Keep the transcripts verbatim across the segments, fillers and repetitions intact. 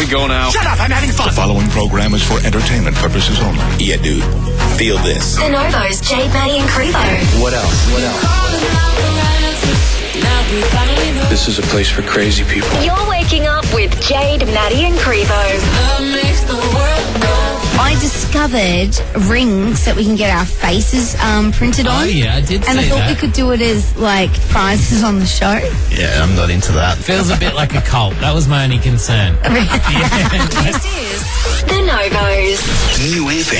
we go now? Shut up, I'm having fun. The following program is for entertainment purposes only. Yeah, dude. Feel this. The Novos, Jade, Maddie and Crevo. What else? What else? This is a place for crazy people. You're waking up with Jade, Maddie and Crevo. I discovered rings that we can get our faces um, printed on. Oh, yeah, I did And I see thought that. we could do it as, like, prizes on the show. Yeah, I'm not into that. Feels a bit like a cult. That was my only concern. This is The Novos. New F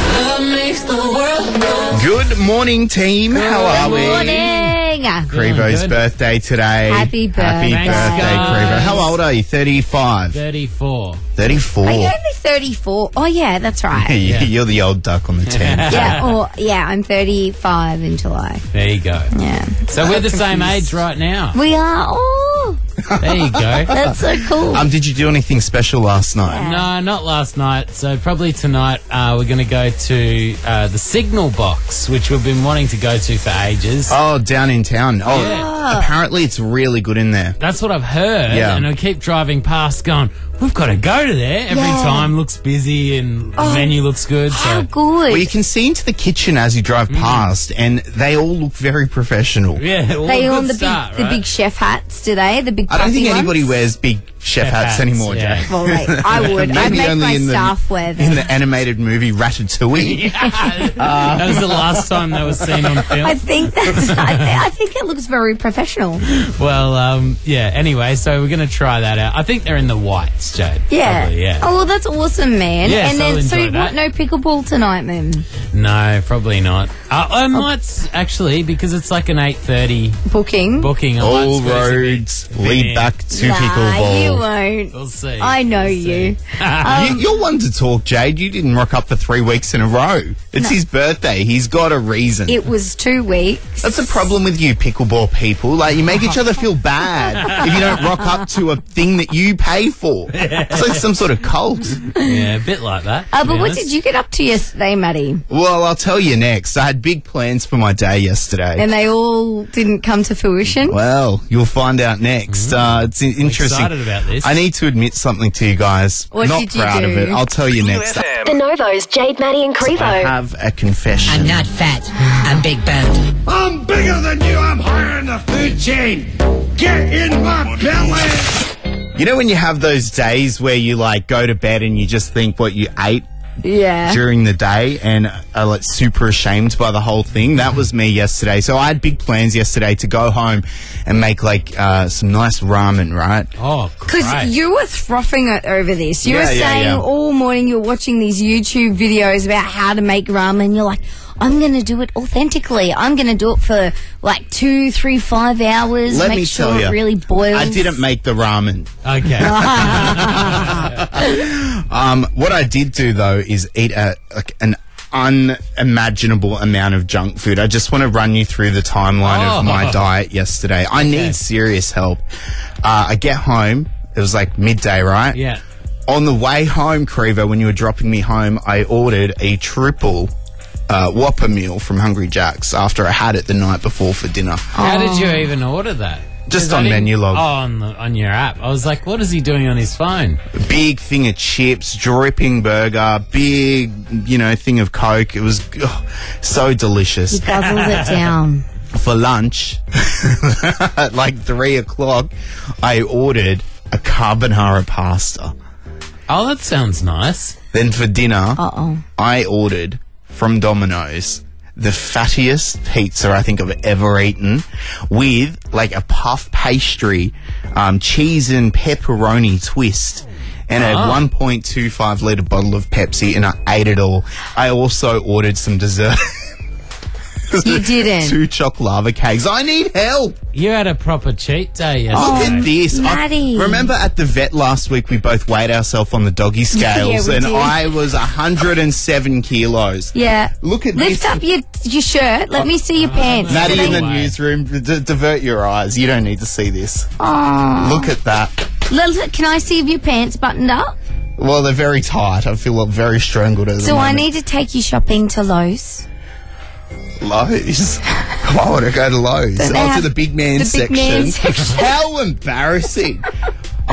M. Good morning, team. How are we? Morning. Crevo's Good. birthday today. Happy Happy birthday. birthday, Thanks, Crevo. guys. How old are you? thirty-five. thirty-four. thirty-four. Are you only thirty-four? Oh, yeah, that's right. Yeah, You're the old duck on the team. Yeah, or, yeah, I'm thirty-five in July. There you go. Yeah. So we're the same age right now. We are. Oh, There you go. that's so cool. Um, did you do anything special last night? No, not last night. So probably tonight uh, we're going to go to uh, the Signal Box, which we've been wanting to go to for ages. Oh, down in town. Oh, Yeah. apparently it's really good in there. That's what I've heard. Yeah. And I keep driving past going, we've got to go to there. Every Yeah. time looks busy and the menu looks good. How So good. Well, you can see into the kitchen as you drive past, and they all look very professional. yeah, well, they a own good the start, big, the right? big chef hats, do they? The big. I don't puffy think anybody ones? wears big chef, Chef hats, hats, anymore, yeah. Jay. Well, like, I would. I'd Maybe make only my in the- staff wear them. In the animated movie Ratatouille. That was the last time they were seen on film. I think that's. I, th- I think it looks very professional. Well, um, yeah, anyway, so we're going to try that out. I think they're in the whites, Jade. Yeah. Probably, yeah. Oh well, that's awesome, man. Yeah, and so then I'll so enjoy what? that. No pickleball tonight, man. No, probably not. Uh, Oh. I might, s- actually, because it's like an eight thirty Booking. booking. I might All squeeze a bit. roads lead Yeah. back to Nah, pickleball. you won't. We'll see. I know We'll you. see. You, you're one to talk, Jade. You didn't rock up for three weeks in a row. It's his birthday. He's got a reason. It was two weeks. That's the problem with you pickleball people. Like, you make each other feel bad if you don't rock up to a thing that you pay for. It's like some sort of cult. Yeah, a bit like that. Uh, to but be what honest. did you get up to yesterday, Maddie? Well, I'll tell you next. I had big plans for my day yesterday. And they all didn't come to fruition. Well, you'll find out next. Uh, it's in- interesting. excited about this. I need to admit something to you guys. What Not did you proud do? of it. I'll tell you next. The Novos, Jade, Maddie and I Crevo. have a confession. I'm not fat. I'm big boned. I'm bigger than you. I'm higher in the food chain. Get in my belly. You know when you have those days where you like go to bed and you just think what you ate Yeah. during the day and are like super ashamed by the whole thing? That was me yesterday. So I had big plans yesterday to go home and make like uh, some nice ramen, right? Oh, Because great. you were frothing it over this. You Yeah, were yeah, saying yeah. all morning you were watching these YouTube videos about how to make ramen. You're like, I'm going to do it authentically. I'm going to do it for like two, three, five hours. Let make me sure tell you, it really boils. I didn't make the ramen. Okay. Um, what I did do though is eat a, like an unimaginable amount of junk food. I just want to run you through the timeline Oh. of my diet yesterday. I Okay. need serious help. Uh, I get home. It was like midday, right? Yeah. On the way home, Crevo, when you were dropping me home, I ordered a triple uh, Whopper meal from Hungry Jack's after I had it the night before for dinner. How did you even order that? Just 'Cause I on didn't- menu log. Oh, on, the, on your app. I was like, what is he doing on his phone? Big thing of chips, dripping burger, big, you know, thing of Coke. It was oh, so delicious. You guzzled it down. For lunch, at like three o'clock, I ordered a carbonara pasta. Oh, that sounds nice. Then for dinner, Uh-oh. I ordered from Domino's the fattiest pizza I think I've ever eaten, with like a puff pastry, um, cheese and pepperoni twist, and a Ah. one point two five litre bottle of Pepsi, and I ate it all. I also ordered some dessert. You didn't. Two chocolate lava cakes. I need help. You had a proper cheat day Look yesterday. at this. I- Maddie. remember at the vet last week, we both weighed ourselves on the doggy scales, we and did. I was one hundred seven kilos. Yeah. Look at Lift this. up your your shirt. Let me see your pants. Maddie Get in the away. newsroom, d- divert your eyes. You don't need to see this. Aw. Look at that. Let- Can I see if your pants buttoned up? Well, they're very tight. I feel very strangled at the So I moment. need to take you shopping to Lowe's. Lowe's. Why would I go to Lowe's? Don't they Oh, to have the big man the big section. man section? How embarrassing. I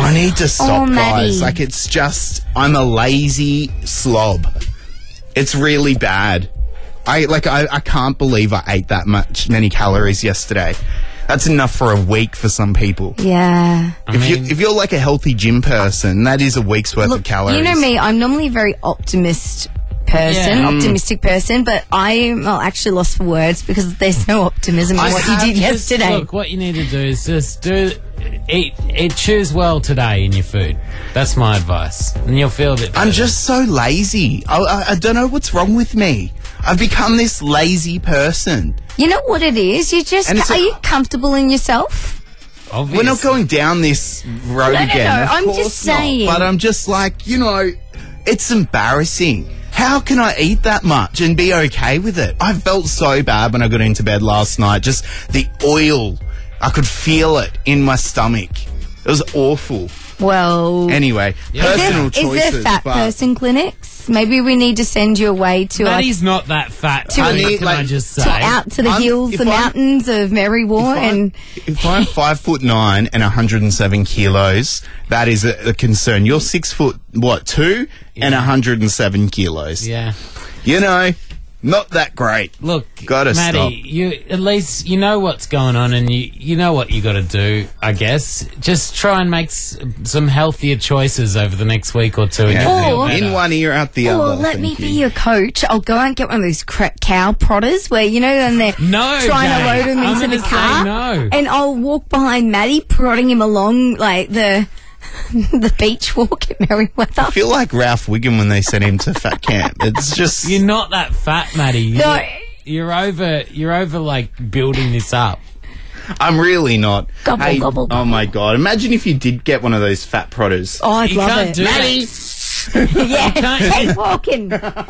I need to stop, Oh, Maddie. guys. Like, it's just, I'm a lazy slob. It's really bad. I, like, I, I can't believe I ate that much, many calories yesterday. That's enough for a week for some people. Yeah. I If, mean, you, if you're like a healthy gym person, that is a week's worth of Look, calories. you know me, I'm normally a very optimist person, Yeah. optimistic person, but I'm well, actually lost for words because there's no optimism in I what have you did just- yesterday. Look, what you need to do is just do eat, eat, choose well today in your food. That's my advice, and you'll feel a bit better. I'm just so lazy. I, I, I don't know what's wrong with me. I've become this lazy person. You know what it is? You just And it's are a- you comfortable in yourself? Obvious. We're not going down this road No, no, again. no, Of I'm course just not. saying. But I'm just like, you know, it's embarrassing. How can I eat that much and be okay with it? I felt so bad when I got into bed last night. Just the oil. I could feel it in my stomach. It was awful. Well, Anyway, is personal there, choices. is there fat but person clinics? Maybe we need to send you away to like Maddie's not that fat. To- To, I need, can like, I just to say? out to the I'm- hills, if the I'm- mountains of Merrywar, If I'm, and if I'm five foot nine and one hundred and seven kilos, that is a, a concern. You're six foot what two and one hundred and seven kilos. Yeah. You know, not that great. Look, Gotta Maddie, stop. you at least you know what's going on, and you you know what you got to do. I guess just try and make s- some healthier choices over the next week or two. And Yeah. you'll feel Or- better. In one ear, out the or other. let me thank be you. your coach. I'll go and get one of those cra- cow prodders where you know, and they're No, trying to Jane, load him I'm into the gonna say car, no. and I'll walk behind Maddie, prodding him along like the the beach walk at Merriweather. I feel like Ralph Wiggum when they sent him to fat camp. It's just You're not that fat, Maddie. You- No. You're over. You're over like building this up. I'm really not. Gobble, Hey, gobble, oh gobble. my god! Imagine if you did get one of those fat prodders. Oh, I'd You love can't it. do Maddie, that. yeah, can't- keep walking.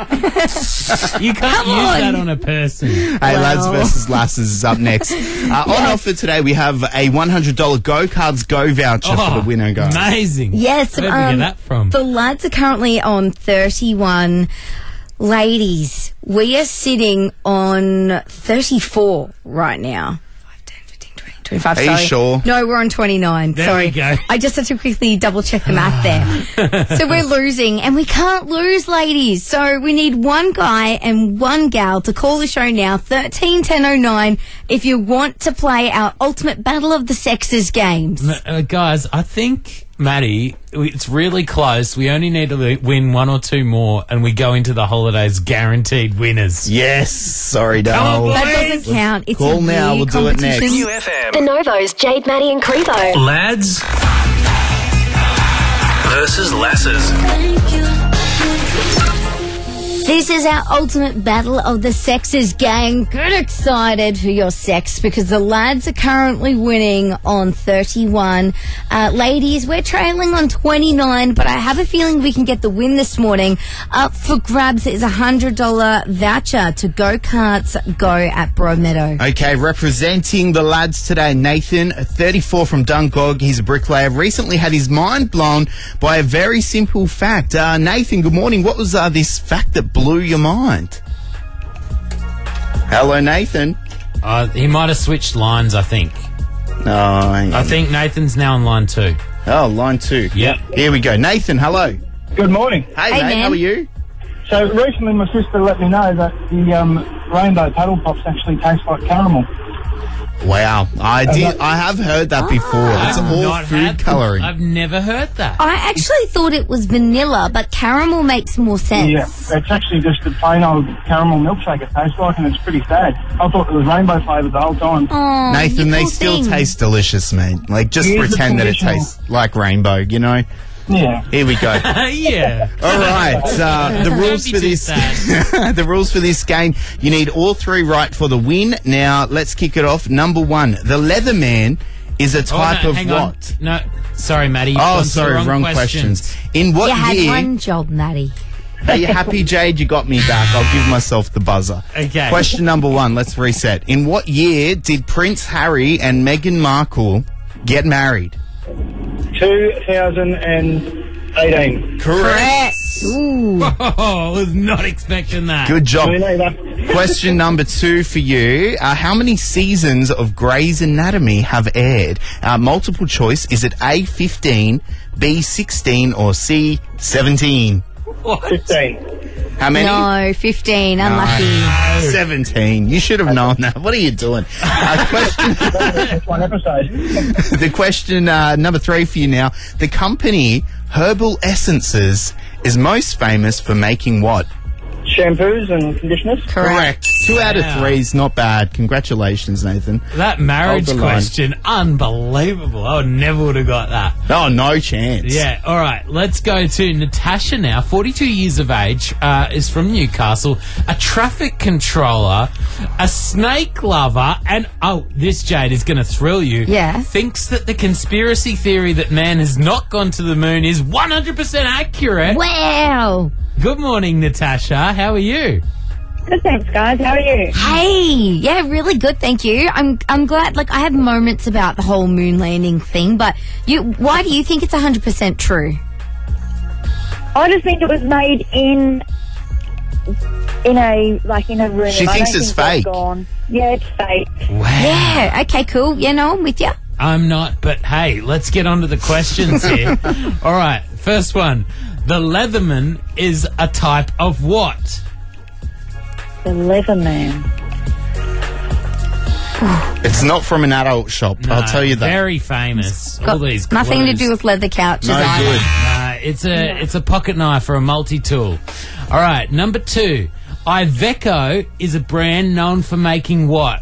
You can't Come use on. that on a person. Hey, Well. lads versus lasses is up next. Uh, On offer today, we have a one hundred dollars Go Cards Go voucher for the winner, guys. Amazing. Yes, Where did we um, get that from? the lads are currently on thirty-one. Ladies, we are sitting on thirty-four right now. five, ten, fifteen, twenty, twenty-five, Are you sorry. sure? No, we're on twenty-nine. There sorry. we go. I just had to quickly double check the math there. So we're losing, and we can't lose, ladies. So we need one guy and one gal to call the show now, thirteen ten oh nine, if you want to play our ultimate Battle of the Sexes games. Uh, guys, I think, Maddie, it's really close. We only need to li- win one or two more, and we go into the holidays guaranteed winners. Yes, sorry, on, Dale. boys. That doesn't count. It's Call a now, weird we'll do it next. competition. F M. The Novo's Jade, Maddie and Crevo. Lads versus lasses. This is our ultimate battle of the sexes, gang. Get excited for your sex because the lads are currently winning on thirty-one. Uh, ladies, we're trailing on twenty-nine, but I have a feeling we can get the win this morning. Up for grabs is a one hundred dollars voucher to Go Karts Go at Bromeadow. Okay, representing the lads today, Nathan, thirty-four from Dungog. He's a bricklayer. Recently had his mind blown by a very simple fact. Uh, Nathan, good morning. What was uh, this fact that blew your mind? Hello, Nathan. Uh, he might have switched lines, I think. Oh, hang I on. think Nathan's now on line two. Oh, line two. Yep. Here we go. Nathan, hello. Good morning. Hey, Hey, mate, man. how are you? So recently my sister let me know that the um, rainbow paddle pops actually taste like caramel. Wow. I did. I have heard that before. It's I've all not food had- colouring. I've never heard that. I actually thought it was vanilla, but caramel makes more sense. Yeah, it's actually just a plain old caramel milkshake it tastes like, and it's pretty sad. I thought it was rainbow flavoured the whole time. Aw, Nathan, you they poor still thing. taste delicious, mate. Like, just Here's the pretend that it traditional- tastes like rainbow, you know? Yeah. Here we go. yeah. All right. Uh, the rules be for too this sad. the rules for this game. You need all three right for the win. Now let's kick it off. Number one, the Leatherman is a type oh, no, of hang what? On. No, sorry, Maddie. you've Oh, gone to the sorry, wrong, wrong questions. questions. In what You had year? one job, Maddie. Are you happy, Jade? You got me back. I'll give myself the buzzer. Okay. Question number one. Let's reset. In what year did Prince Harry and Meghan Markle get married? two thousand eighteen. Correct. Ooh. Oh, I was not expecting that. Good job. Me neither. Question number two for you. Uh, how many seasons of Grey's Anatomy have aired? Uh, multiple choice. Is it A, fifteen, B, sixteen, or C, seventeen? fifteen. How many? No, fifteen. Unlucky. seventeen. You should have known that. What are you doing? Uh, question. That's one episode. The question uh, number three for you now. The company Herbal Essences is most famous for making what? Shampoos and conditioners? Correct. Two out of three is not bad. Congratulations, Nathan. That marriage Hold the line. question, unbelievable. I would never would have got that. Oh, no chance. Yeah, all right. Let's go to Natasha now. forty-two years of age, uh, is from Newcastle, a traffic controller, a snake lover, and, oh, this, Jade, is going to thrill you. Yeah. Thinks that the conspiracy theory that man has not gone to the moon is one hundred percent accurate. Wow. Good morning, Natasha. How are you? Good, thanks, guys. How are you? Hey, yeah, really good, thank you. I'm I'm glad. Like, I have moments about the whole moon landing thing, but you, why do you think it's one hundred percent true? I just think it was made in in a like in a room. She I thinks don't it's think fake. Gone. Yeah, it's fake. Wow. Yeah. Okay. Cool. Yeah. No, I'm with you. I'm not, but hey, let's get on to the questions here. All right, first one. The Leatherman is a type of what? The Leatherman. It's not from an adult shop, No, I'll tell you that. Very famous. All Got these nothing to clues. do with leather couches. No either. good. Nah, it's a it's a pocket knife or a multi-tool. All right, number two. Iveco is a brand known for making what?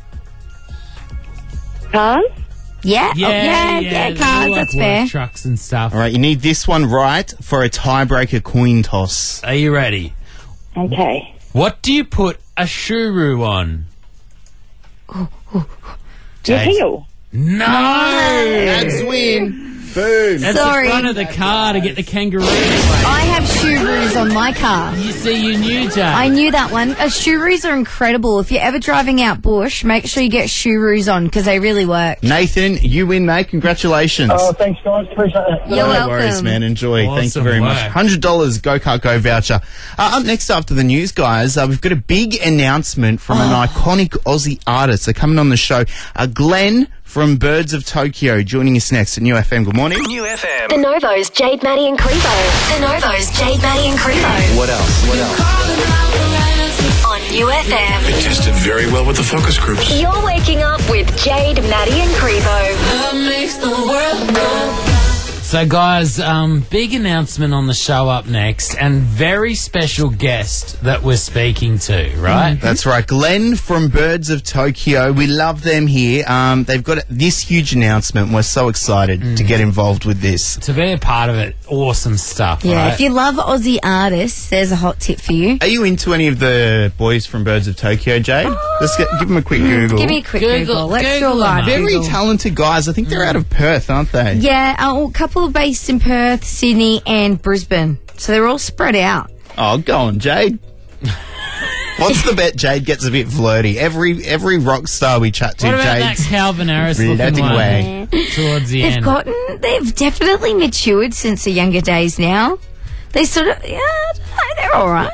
Cars? Yeah. Yeah, oh, yeah, yeah, yeah. they Cars. like That's work fair. Trucks and stuff. All right, you need this one right for a tiebreaker coin toss. Are you ready? Okay. What do you put a shuru on? Your Jade. heel. No! That's win. Boom. That's Sorry. the front of the car to get the kangaroo away. I have shoeroos on my car. You see, you knew, Jade. I knew that one. Uh, shoeroos are incredible. If you're ever driving out bush, make sure you get shoeroos on because they really work. Nathan, you win, mate. Congratulations. Oh, thanks, guys. Appreciate it. You're no welcome. worries, man. Enjoy. Thank you Awesome very much. work. one hundred dollars Go Kart Go voucher. Uh, up next after the news, guys, uh, we've got a big announcement from an iconic Aussie artist. They're coming on the show. Uh, Glenn from Birds of Tokyo joining us next at New F M. Good morning. New F M. The Novo's Jade, Maddie and Crevo. The Novo's Jade, Maddie and Crevo. What else? What else? On New F M. It tested very well with the focus groups. You're waking up with Jade, Maddie and Crevo. So, guys, um, big announcement on the show up next, and very special guest that we're speaking to, right? That's right. Glenn from Birds of Tokyo. We love them here. Um, they've got this huge announcement. We're so excited to get involved with this. To be a part of it, awesome stuff, Yeah, right? if you love Aussie artists, there's a hot tip for you. Are you into any of the boys from Birds of Tokyo, Jade? Let's get, give them a quick Google. Give me a quick Google. Google- Let's Google do a live them, Very Google. talented guys. I think they're out of Perth, aren't they? Yeah, uh, a couple are based in Perth, Sydney, and Brisbane. So they're all spread out. Oh, go on, Jade. What's the bet? Jade gets a bit flirty. Every every rock star we chat to, What about that Jade's Calvin Harris looking flirting one away. towards the They've end? gotten, they've definitely matured since the younger days now. They sort of, yeah, I don't know, they're all right.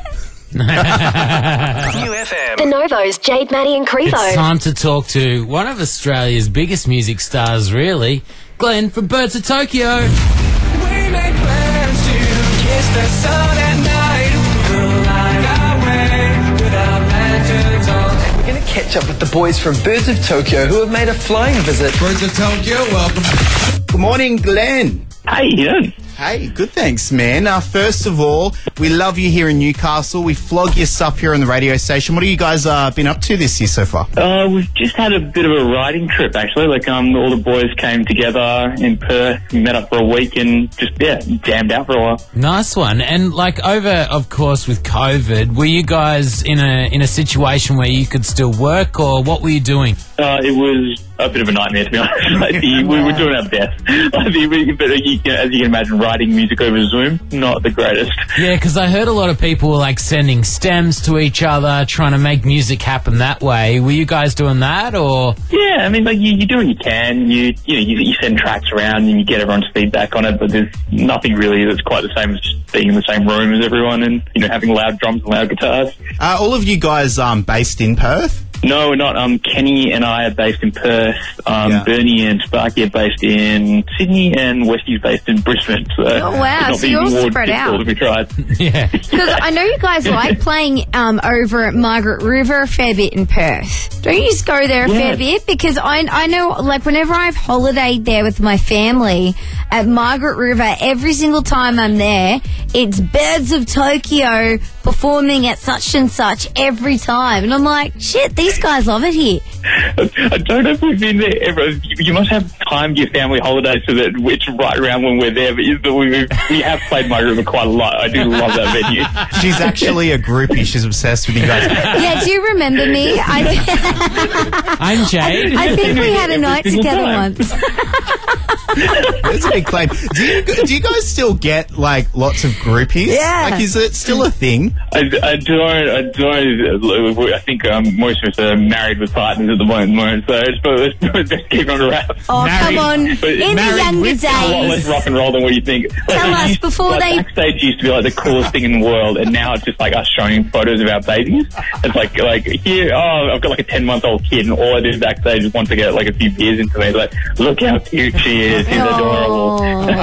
New F The M. Novo's Jade, Maddie and Crevo. It's time to talk to one of Australia's biggest music stars, really, Glenn from Birds of Tokyo. We make plans to kiss the sun at night. We'll light our way with our lanterns on. We're going to catch up with the boys from Birds of Tokyo who have made a flying visit. Birds of Tokyo, welcome. Good morning, Glenn. How you doing? Hey, good thanks, man. Uh, first of all, we love you here in Newcastle. We flog your stuff here on the radio station. What have you guys uh, been up to this year so far? Uh, we've just had a bit of a riding trip, actually. Like, um, all the boys came together in Perth. We met up for a week and just, yeah, jammed out for a while. Nice one. And like over, of course, with COVID, were you guys in a in a situation where you could still work, or what were you doing? Uh, it was a bit of a nightmare, to be honest. Like, the, we were doing our best. Like, the, we- but you can, as you can imagine, writing music over Zoom, not the greatest. Yeah, because I heard a lot of people were like sending stems to each other, trying to make music happen that way. Were you guys doing that, or? Yeah, I mean, like, you, you do what you can. You you know, you, you send tracks around and you get everyone's feedback on it, but there's nothing really that's quite the same as just being in the same room as everyone and, you know, having loud drums and loud guitars. Uh, all of you guys um, based in Perth? No, we're not. Um, Kenny and I are based in Perth. Um, Yeah. Bernie and Sparky are based in Sydney, and Westy's based in Brisbane. So Oh, wow. it's not So being you're all more spread difficult out. if we tried. Yeah. Because I know you guys like playing um, over at Margaret River a fair bit in Perth. Don't you just go there a Yeah. fair bit? Because I, I know, like, whenever I've holidayed there with my family at Margaret River, every single time I'm there, it's Birds of Tokyo performing at such and such every time. And I'm like, shit, these guys love it here. I don't know if we've been there ever. You you must have timed your family holidays so that it's right around when we're there. But but we we have played Margaret River quite a lot. I do love that venue. She's actually a groupie. She's obsessed with you guys. Yeah, do you remember me? I, I'm Jade. I think we had a night Every single together time. once. That's a big claim. Do you do you guys still get like lots of groupies? Yeah. Like, is it still a thing? I, I don't. I don't. I think um, most of us are married with partners at the moment, so it's probably it's best keep on the wraps. Oh, come on. But In the married younger with- a lot less days. rock and roll than what you think. Like, Tell it us used- before like, they- backstage used to be like the coolest thing in the world, and now it's just like us showing photos of our babies. It's like like here, oh, I've got like a ten month old kid, and all I do backstage is want to get like a few beers into me. Like, look how cute she is. She's adorable.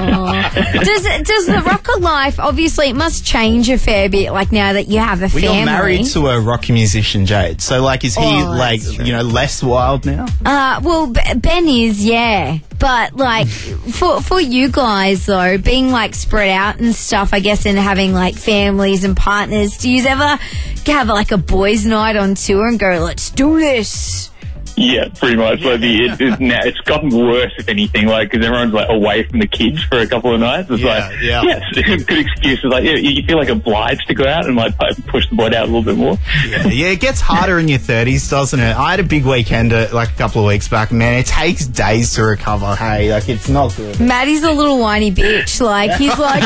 does does the rocker life, obviously it must change a fair bit, like now that you have a We family? got married to a rocky musician, Jade. So, like, is he Oh, like that's true. you know less wild now? Uh, well, B- Ben is, yeah. But, like, for for you guys, though, being, like, spread out and stuff, I guess, and having, like, families and partners, do you ever have, like, a boys' night on tour and go, let's do this? Yeah, pretty much. Like the, it, it, now it's gotten worse, if anything. Like, because everyone's like away from the kids for a couple of nights. It's Yeah, like, yeah. yes, good excuses. Like, yeah, you feel like obliged to go out and like push the boat out a little bit more. Yeah, yeah, it gets harder in your thirties, doesn't it? I had a big weekend uh, like a couple of weeks back. Man, it takes days to recover. Hey, like, it's not good. Maddie's a little whiny bitch. Like, he's like,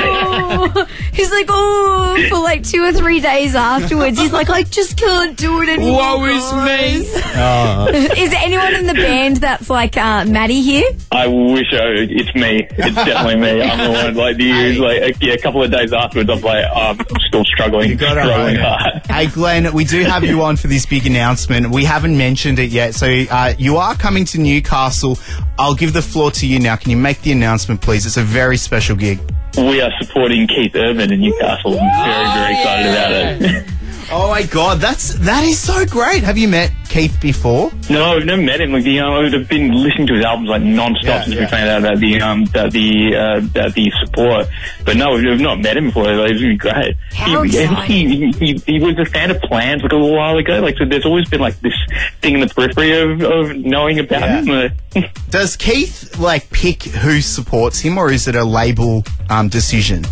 oh, he's like, oh, for like two or three days afterwards. He's like, I just can't do it anymore. Woe is me. Oh. Is there anyone in the band that's like uh, Maddie here? I wish I, it's me. It's definitely me. I'm the one. Like, the Hey. like a, yeah, a couple of days afterwards, I'm like, oh, I'm still struggling, You got it struggling right. hard. Hey, Glenn, we do have you on for this big announcement. We haven't mentioned it yet. So uh, you are coming to Newcastle. I'll give the floor to you now. Can you make the announcement, please? It's a very special gig. We are supporting Keith Urban in Newcastle. I'm very, very excited about it. Oh, my God. That's, that is so great. Have you met Keith before? No, I've never met him. Like, you know, I've been listening to his albums like non-stop Yeah, since yeah. we found out about the um about the uh, about the support. But no, we've not met him before. Like, it's really great. How he, exciting. he, he, he was a fan of Plans like a little while ago. Like, so there's always been like this thing in the periphery of, of knowing about Yeah. him. Uh, Does Keith, like, pick who supports him, or is it a label um, decision?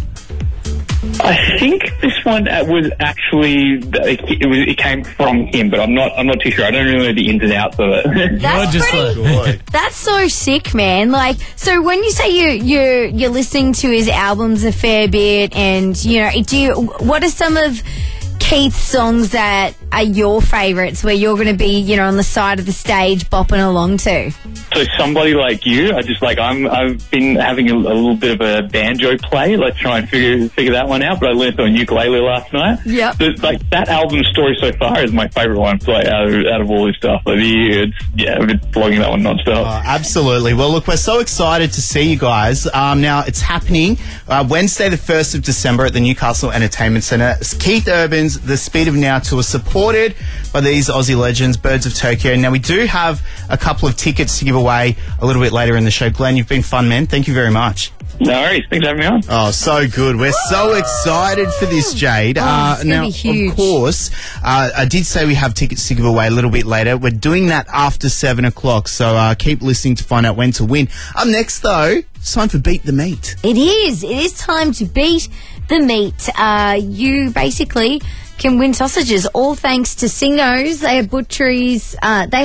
I think this one uh, was actually it, was, it came from him, but I'm not I'm not too sure. I don't really know the ins and outs of it. That's just pretty. like- That's so sick, man. Like, so when you say you you you're listening to his albums a fair bit, and you know, do you? What are some of Keith's songs that are your favourites, where you're going to be, you know, on the side of the stage bopping along to? So somebody like you, I just like I'm. I've been having a, a little bit of a banjo play, like try and figure figure that one out. But I learned on ukulele last night. Yep. So, like that album story so far is my favourite one. Like out of, out of all this stuff, like, it's, yeah, I've been blogging that one non-stop. Oh, absolutely. Well, look, we're so excited to see you guys. Um, now, it's happening uh, Wednesday, the first of December at the Newcastle Entertainment Centre. Keith Urban's The Speed of Now tour, supported by these Aussie legends, Birds of Tokyo. Now, we do have a couple of tickets to give away a little bit later in the show. Glenn, you've been fun, man. Thank you very much. No worries. Thanks for having me on. Oh, so good. We're so excited for this, Jade. Oh, it's gonna now, be huge. of course, uh, I did say we have tickets to give away a little bit later. We're doing that after seven o'clock, so uh, keep listening to find out when to win. Up next, though, it's time for Beat the Meat. It is. It is time to beat the meat. Uh, you basically can win sausages, all thanks to Singo's. They have butcheries. Uh, they have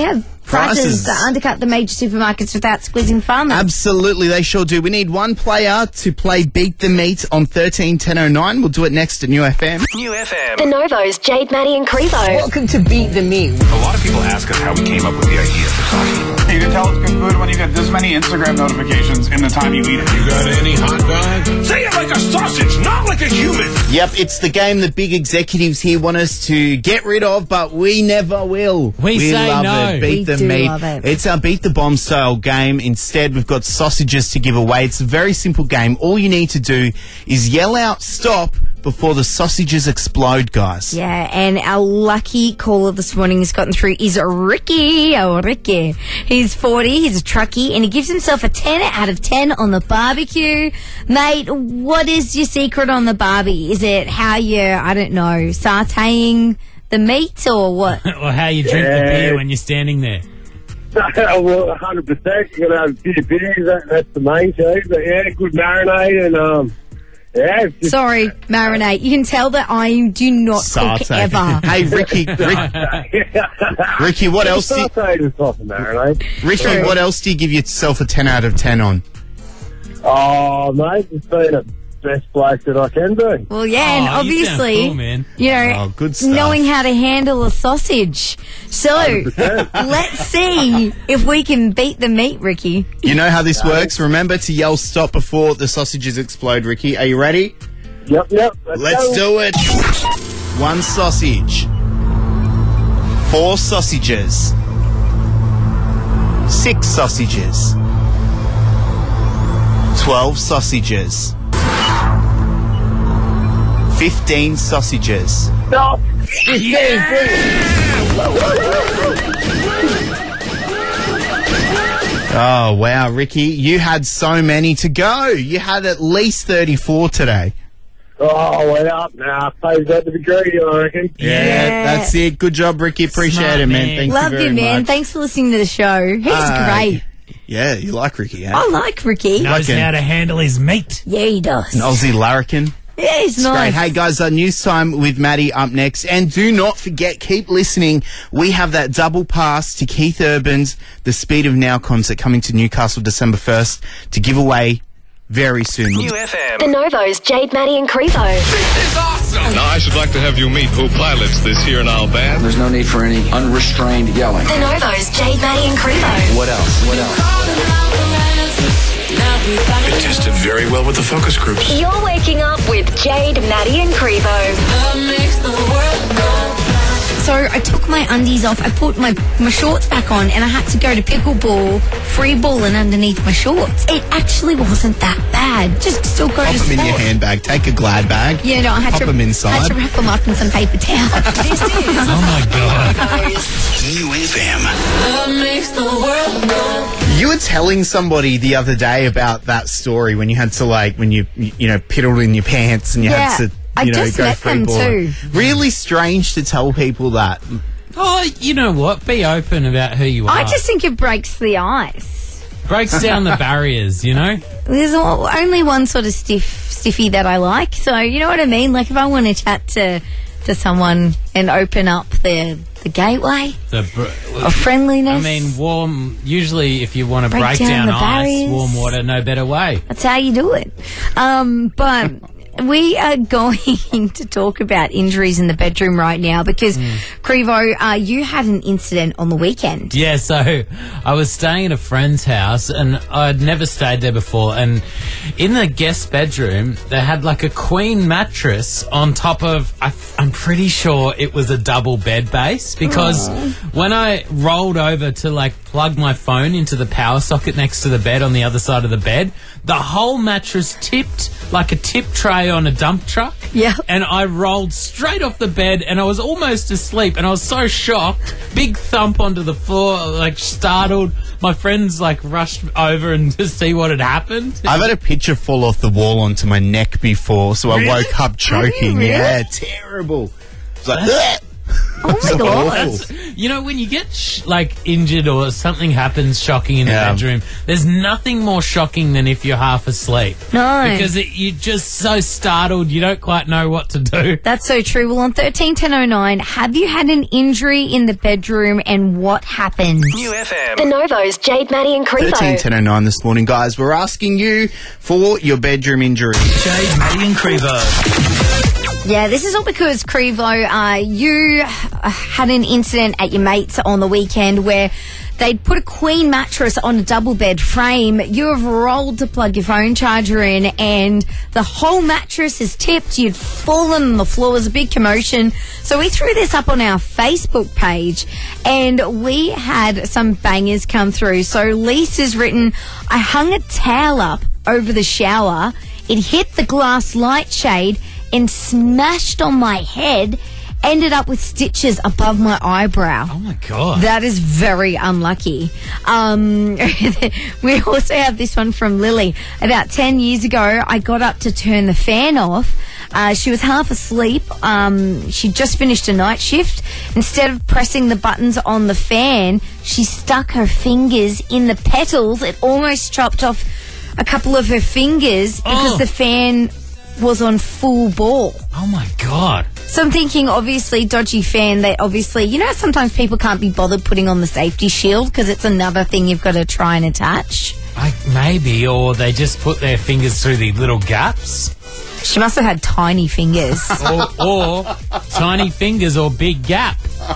prices, Prices. that undercut the major supermarkets without squeezing farmers. Absolutely, they sure do. We need one player to play Beat the Meat on thirteen ten oh nine. We'll do it next at New F M. New F M. The Novos, Jade, Maddie and Crevo. Welcome to Beat the Meat. A lot of people ask us how we came up with the idea for sausage. You can tell it's good food when you get this many Instagram notifications in the time you eat it. You got any hot dog? Say it like a sausage, not like a human. Yep, it's the game the big executives here want us to get rid of, but we never will. We say love no. it. Beat We the do Meat. love it. It's our Beat the Bomb style game. Instead, we've got sausages to give away. It's a very simple game. All you need to do is yell out stop before the sausages explode, guys. Yeah, and our lucky caller this morning has gotten through is Ricky. Oh, Ricky. He's forty, he's a truckie, and he gives himself a ten out of ten on the barbecue. Mate, what is your secret on the barbie? Is it how you, I don't know, sauteing the meat or what? Or how you drink the Yeah. beer when you're standing there. Well, one hundred percent. You're going to have a few beers. That, that's the main thing. But, yeah, good marinade and, um, yeah. it's just- Sorry, marinate. You can tell that I do not cook Satay. ever. Hey, Ricky, Rick, Ricky, what else do you, Satay is not the marinade. Ricky, what else do you give yourself a ten out of ten on? Oh, mate, it's been a best bloke that I can do. Well, yeah, and Oh, you sound obviously, cool, man. you know, Oh, good stuff. knowing how to handle a sausage. So, let's see if we can beat the meat, Ricky. You know how this works. Remember to yell stop before the sausages explode, Ricky. Are you ready? Yep, yep. Let's do it. One sausage. Four sausages. Six sausages. Twelve sausages. Fifteen sausages. Stop. Oh, wow, Ricky. You had so many to go. You had at least thirty-four today. Oh, well, nah, pays out to be greedy, I reckon. Yeah, that's it. Good job, Ricky. Appreciate Smart it, man. man. Thank Love you you, very man. much. Thanks for listening to the show. He's Uh, great. Yeah, you like Ricky, eh? I like Ricky. Knows Like a- how to handle his meat. Yeah, he does. An Aussie larrikin. Yeah, he's It's nice. great. Hey, guys, uh, news time with Maddie up next. And do not forget, keep listening. We have that double pass to Keith Urban's The Speed of Now concert coming to Newcastle December first to give away very soon. New F M. The Novos, Jade, Maddie and Crevo. This is awesome! Now, I should like to have you meet who pilots this here now band. There's no need for any unrestrained yelling. The Novos, Jade, Maddie and Crevo. What else? What else? It tested very well with the focus groups. You're waking up with Jade, Maddie and Crevo. So I took my undies off, I put my, my shorts back on, and I had to go to pickleball, free balling underneath my shorts. It actually wasn't that bad. Just still go Pop to them in sport. your handbag. Take a glad bag. Yeah, no, I had Pop to, them I inside. had to wrap them up in some paper towel. This is Oh my god. New F M. You were telling somebody the other day about that story when you had to, like, when you, you know, piddled in your pants and you Yeah, had to, I you know, just go met free them balling. too. Really strange to tell people that. Oh, you know what? Be open about who you are. I just think it breaks the ice. breaks down the barriers, you know? There's o- only one sort of stiff stiffy that I like, so you know what I mean? Like if I want to chat to to someone and open up the the gateway The br- of friendliness. I mean, warm. Usually, if you want to Break break, down down, the ice, barriers. warm water, no better way. That's how you do it. Um, but we are going to talk about injuries in the bedroom right now because, Mm. Crevo, uh, you had an incident on the weekend. Yeah, so I was staying at a friend's house and I'd never stayed there before. And in the guest bedroom, they had like a queen mattress on top of, I, I'm pretty sure it was a double bed base because Aww. when I rolled over to like plug my phone into the power socket next to the bed on the other side of the bed, the whole mattress tipped like a tip tray on a dump truck. Yeah. And I rolled straight off the bed and I was almost asleep and I was so shocked. Big thump onto the floor, like startled. My friends like rushed over and to see what had happened. I've had a picture fall off the wall onto my neck before, so I Really? woke up choking. Really? Yeah, terrible. It's like, That's, Oh my So God. That's, you know, when you get sh- like injured or something happens shocking in the Yeah. bedroom, there's nothing more shocking than if you're half asleep. No. Because it, you're just so startled, you don't quite know what to do. That's so true. Well, on thirteen ten oh nine, have you had an injury in the bedroom and what happened? New F M. The Novos, Jade, Maddie and Creepo. thirteen ten oh nine this morning, guys. We're asking you for your bedroom injury. Jade, Maddie and Crevo. Yeah, this is all because, Crevo, uh, you uh, had an incident at your mate's on the weekend where they'd put a queen mattress on a double bed frame. You have rolled to plug your phone charger in and the whole mattress is tipped. You'd fallen on the floor. It was a big commotion. So we threw this up on our Facebook page and we had some bangers come through. So Lisa's written, I hung a towel up over the shower. It hit the glass light shade and smashed on my head, ended up with stitches above my eyebrow. Oh, my God. That is very unlucky. Um, we also have this one from Lily. About ten years ago, I got up to turn the fan off. Uh, she was half asleep. Um, she just finished a night shift. Instead of pressing the buttons on the fan, she stuck her fingers in the petals. It almost chopped off a couple of her fingers because Oh. the fan was on full ball. Oh, my God. So I'm thinking, obviously, dodgy fan, they obviously, you know, sometimes people can't be bothered putting on the safety shield because it's another thing you've got to try and attach. I, maybe, or they just put their fingers through the little gaps. She must have had tiny fingers. or, or tiny fingers or big gap.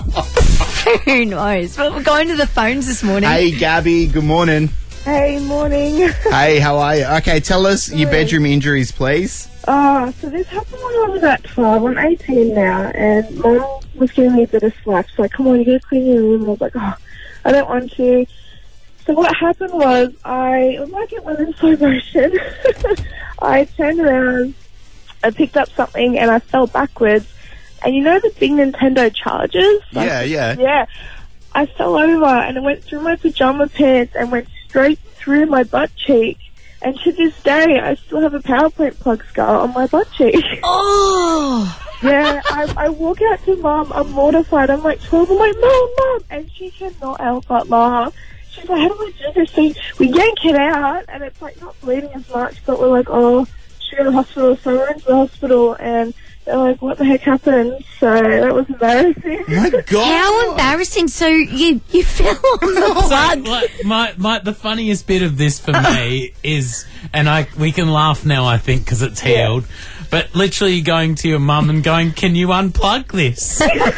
Who knows? But we're going to the phones this morning. Hey, Gabby. Good morning. Hey, morning. Hey, how are you? Okay, tell us your bedroom injuries, please. Oh, so this happened when I was about twelve. I'm eighteen now, and Mum was giving me a bit of slack. She's like, come on, you gotta clean your room. And I was like, oh, I don't want to. So what happened was, I, it was like it went in slow motion. I turned around, I picked up something, and I fell backwards. And you know the big Nintendo chargers? Like, Yeah, yeah. Yeah. I fell over, and it went through my pajama pants and went straight through my butt cheek. And to this day, I still have a PowerPoint plug scar on my butt cheek. Oh! Yeah, I, I walk out to Mum, I'm mortified. I'm like twelve, I'm like, Mum, Mum! And she cannot help but laugh. She's like, how do I do this thing? We yank it out, and it's like not bleeding as much, but we're like, oh, should we go to the hospital? So we're into the hospital, and they're like, what the heck happened? So that was embarrassing. My God. How embarrassing. So you, you fell on the plug. So, like, my, my, the funniest bit of this for me is, and I we can laugh now, I think, because it's healed, but literally going to your mum and going, can you unplug this?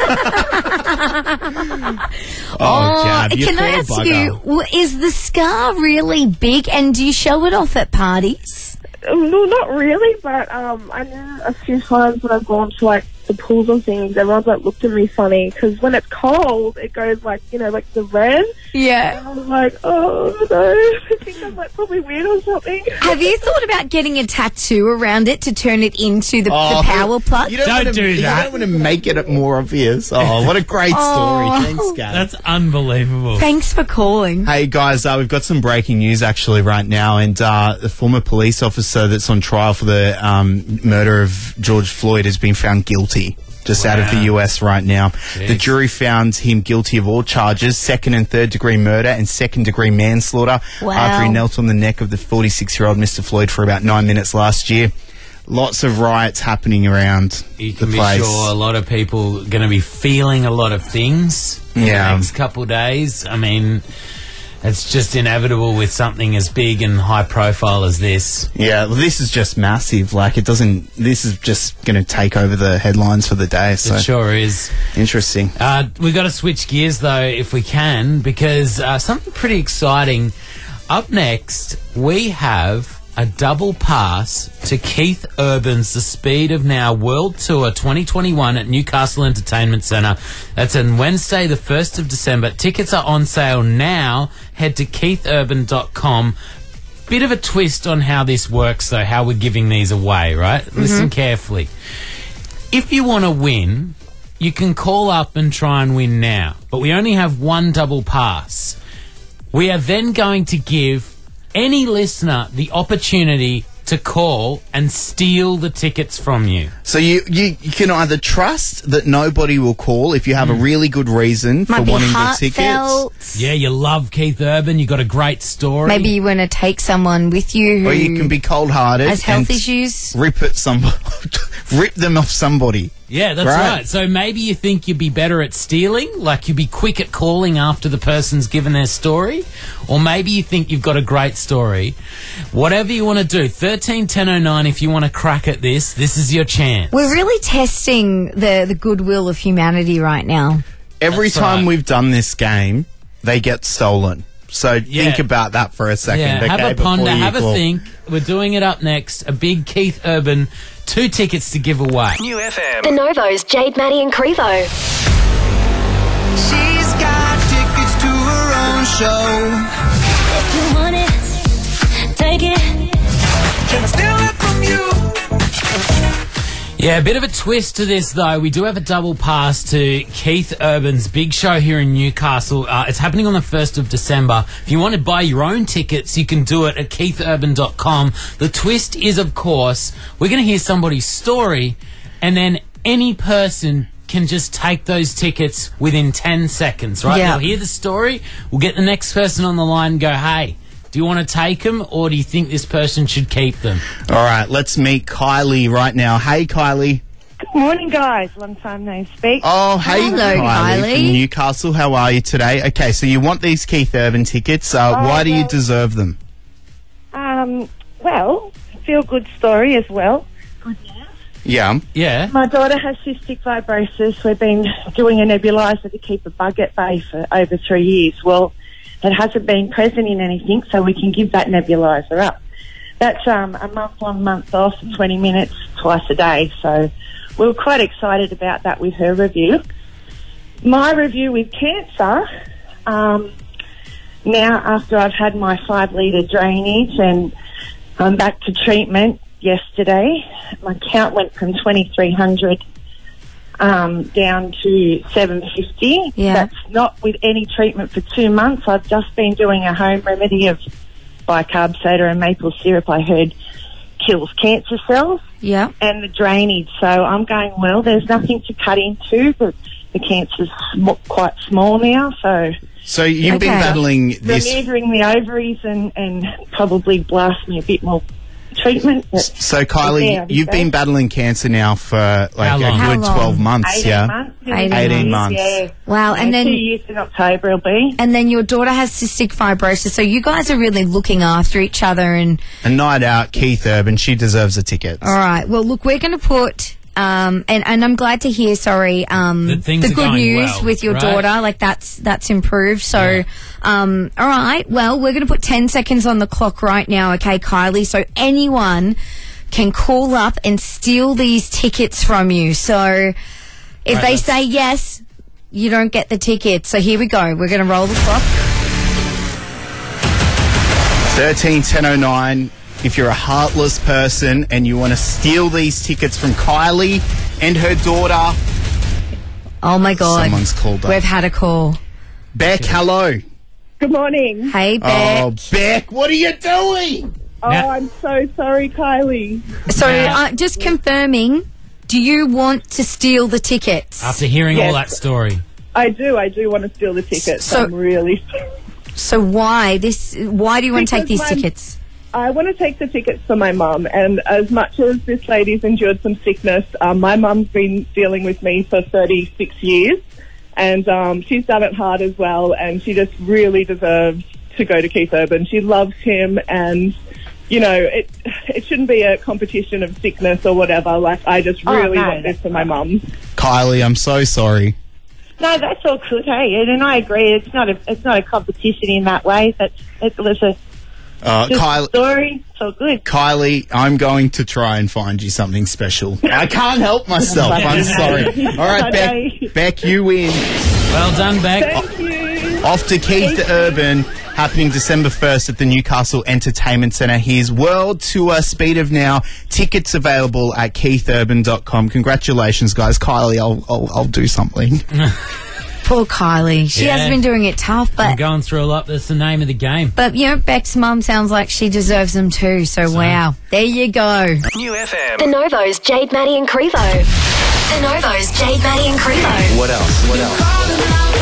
Oh, Gab, you can I poor ask bugger. you, w- is the scar really big and do you show it off at parties? Um, no, not really, but um, I know a few times when I've gone to like the pools and things, everyone's like looked at me funny because when it's cold, it goes like, you know, like the red. Yeah. And I was like, oh no, I think I'm like probably weird or something. Have you thought about getting a tattoo around it to turn it into the, Oh, the power plug? You don't, Don't wanna, do you that. don't want to make it more obvious. Oh, what a great story. Oh. Thanks, Gab. That's unbelievable. Thanks for calling. Hey guys, uh, we've got some breaking news actually right now, and uh, the former police officer that's on trial for the um, murder of George Floyd has been found guilty. Just out of the U S right now. Jeez. The jury found him guilty of all charges, second and third degree murder and second degree manslaughter Wow. after he knelt on the neck of the forty-six-year-old Mister Floyd for about nine minutes last year. Lots of riots happening around You the can be place. sure a lot of people are going to be feeling a lot of things in Yeah. the next couple of days. I mean, it's just inevitable with something as big and high profile as this. Yeah, well, this is just massive. Like, it doesn't... This is just going to take over the headlines for the day. So It sure is. Interesting. Uh, we've got to switch gears, though, if we can, because uh, something pretty exciting. Up next, we have a double pass to Keith Urban's The Speed of Now World Tour twenty twenty-one at Newcastle Entertainment Centre. That's on Wednesday, the first of December. Tickets are on sale now. Head to keith urban dot com. Bit of a twist on how this works, though, how we're giving these away, right? Mm-hmm. Listen carefully. If you want to win, you can call up and try and win now. But we only have one double pass. We are then going to give any listener the opportunity to call and steal the tickets from you. So you, you, you can either trust that nobody will call if you have a really good reason Might for be wanting the heartfelt. tickets. Yeah, you love Keith Urban. You got a great story. Maybe you want to take someone with you who Or you can be cold-hearted has health and issues. rip at somebody, rip them off somebody. Yeah, that's Right. right. So maybe you think you'd be better at stealing, like you'd be quick at calling after the person's given their story, or maybe you think you've got a great story. Whatever you want to do, thirteen ten oh nine. If you want to crack at this, this is your chance. We're really testing the, the goodwill of humanity right now. Every That's time right. we've done this game, they get stolen. So Yeah. think about that for a second. Yeah, okay, have a before ponder, you have a call. think. We're doing it up next. A big Keith Urban, two tickets to give away. New F M. The Novos, Jade, Maddie and Crevo. She's got tickets to her own show. If you want it, take it. Can I steal it from you? Yeah, a bit of a twist to this, though. We do have a double pass to Keith Urban's big show here in Newcastle. Uh, it's happening on the first of December. If you want to buy your own tickets, you can do it at keith urban dot com. The twist is, of course, we're going to hear somebody's story, and then any person can just take those tickets within ten seconds, right? Yeah. They'll hear the story. We'll get the next person on the line and go, hey, do you want to take them, or do you think this person should keep them? All right, let's meet Kylie right now. Hey, Kylie. Good morning, guys. Long time no speak. Oh, hey, Hello, Kylie, Kylie. from Newcastle. How are you today? Okay, so you want these Keith Urban tickets. Uh, Oh, why do you well- deserve them? Um, well, feel good story as well. Yeah. Yeah. My daughter has cystic fibrosis. We've been doing a nebulizer to keep a bug at bay for over three years. Well, it hasn't been present in anything, so we can give that nebulizer up. That's um, a month on, month off, twenty minutes twice a day. So we were quite excited about that with her review. My review with cancer, um, now after I've had my five litre drainage and I'm back to treatment yesterday, my count went from twenty-three hundred um, down to seven fifty. Yeah. That's not with any treatment for two months. I've just been doing a home remedy of bicarb soda and maple syrup. I heard kills cancer cells Yeah. and the drainage. So I'm going, well, there's nothing to cut into, but the cancer's sm- quite small now. So So you've been Okay. battling this. removing the ovaries and, and probably blast me a bit more treatment. But So Kylie, yeah, you've been battling cancer now for like How a long? How good long? twelve months. eighteen Yeah. months. Eighteen Eighteen months. months. Yeah. Wow, and Yeah, then two years in October it'll be. and then your daughter has cystic fibrosis, so you guys are really looking after each other. And A night out, Keith Urban. She deserves a ticket. all right, well, look, we're going to put. Um, and, and I'm glad to hear, sorry, um, That things the are good going news well, with your right? daughter. Like, that's, that's improved. So, um, all right. Well, we're going to put ten seconds on the clock right now. Okay, Kylie. So anyone can call up and steal these tickets from you. So if Right, they let's- say yes, you don't get the tickets. So here we go. We're going to roll the clock. Thirteen ten oh nine. If you're a heartless person and you want to steal these tickets from Kylie and her daughter, Oh my God. Someone's called up. We've had a call. Beck, hello. Good morning. Hey, Beck. Oh, Beck, what are you doing? Oh, I'm so sorry, Kylie. So, uh, just confirming, do you want to steal the tickets? After hearing all Yes. that story. I do. I do want to steal the tickets. So- I'm really. So why this? Why do you want to take Because these my- tickets? I want to take the tickets for my mum, and as much as this lady's endured some sickness, um, my mum's been dealing with me for thirty-six years, and um, she's done it hard as well, and she just really deserves to go to Keith Urban. She loves him, and you know, it it shouldn't be a competition of sickness or whatever. Like, I just Oh, really no, want this for my mum. Kylie, I'm so sorry. No, that's all good, hey, and I agree. It's not a it's not a competition in that way. That's it was a Uh, just Kylie, story. It's all good. Kylie, I'm going to try and find you something special. I can't help myself. I'm sorry. All right, Beck, Beck, you win. Well done, Beck. Thank you. Off to Keith Urban, happening December first at the Newcastle Entertainment Centre. His World Tour Speed of Now. Tickets available at keith urban dot com. Congratulations, guys. Kylie, I'll, I'll, I'll do something. Poor Kylie. She Yeah. has been doing it tough, I'm but going through a lot. That's the name of the game. but you know, Beck's mum sounds like she deserves them too. So, wow, there you go. New F M. The Novo's Jade, Maddie and Crevo. The Novo's Jade, Maddie and Crevo. What else? What else?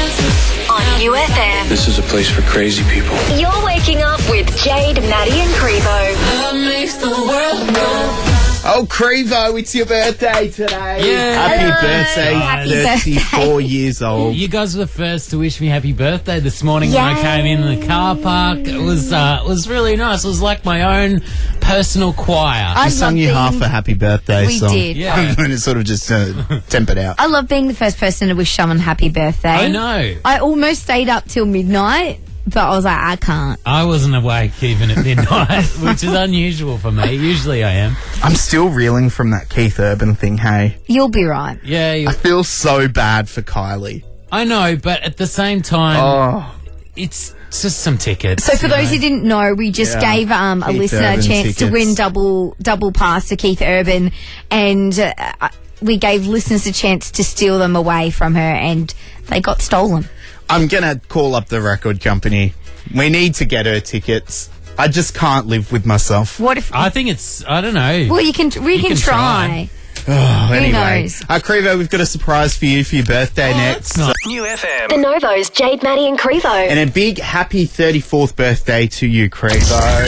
On U F M. This is a place for crazy people. You're waking up with Jade, Maddie and Crevo. Love makes the world go. Oh, Crevo, it's your birthday today. Yeah. Happy Hello. birthday, Happy thirty-four years old. You guys were the first to wish me happy birthday this morning when I Yay. came in the car park. It was uh, it was really nice. It was like my own personal choir. I We sung love you being- half a happy birthday We song. did. Yeah. And it sort of just uh, tempered out. I love being the first person to wish someone happy birthday. I know. I almost stayed up till midnight, but I was like, I can't. I wasn't awake even at midnight, which is unusual for me. Usually I am. I'm still reeling from that Keith Urban thing, hey? You'll be right. Yeah, you, I feel so bad for Kylie. I know, but at the same time, Oh. it's just some tickets. So for you those know. who didn't know, we just Yeah. gave um, a Keith listener a Urban chance to tickets. win double double pass to Keith Urban, and uh, we gave listeners a chance to steal them away from her, and they got stolen. I'm going to call up the record company. We need to get her tickets. I just can't live with myself. What if? I think it's, I don't know. Well, you can. We You can, can try. Oh, anyway. knows? Uh, Crevo, we've got a surprise for you for your birthday Oh, next. that's nice. New F M. The Novo's Jade, Maddie and Crevo. And a big happy thirty-fourth birthday to you, Crevo.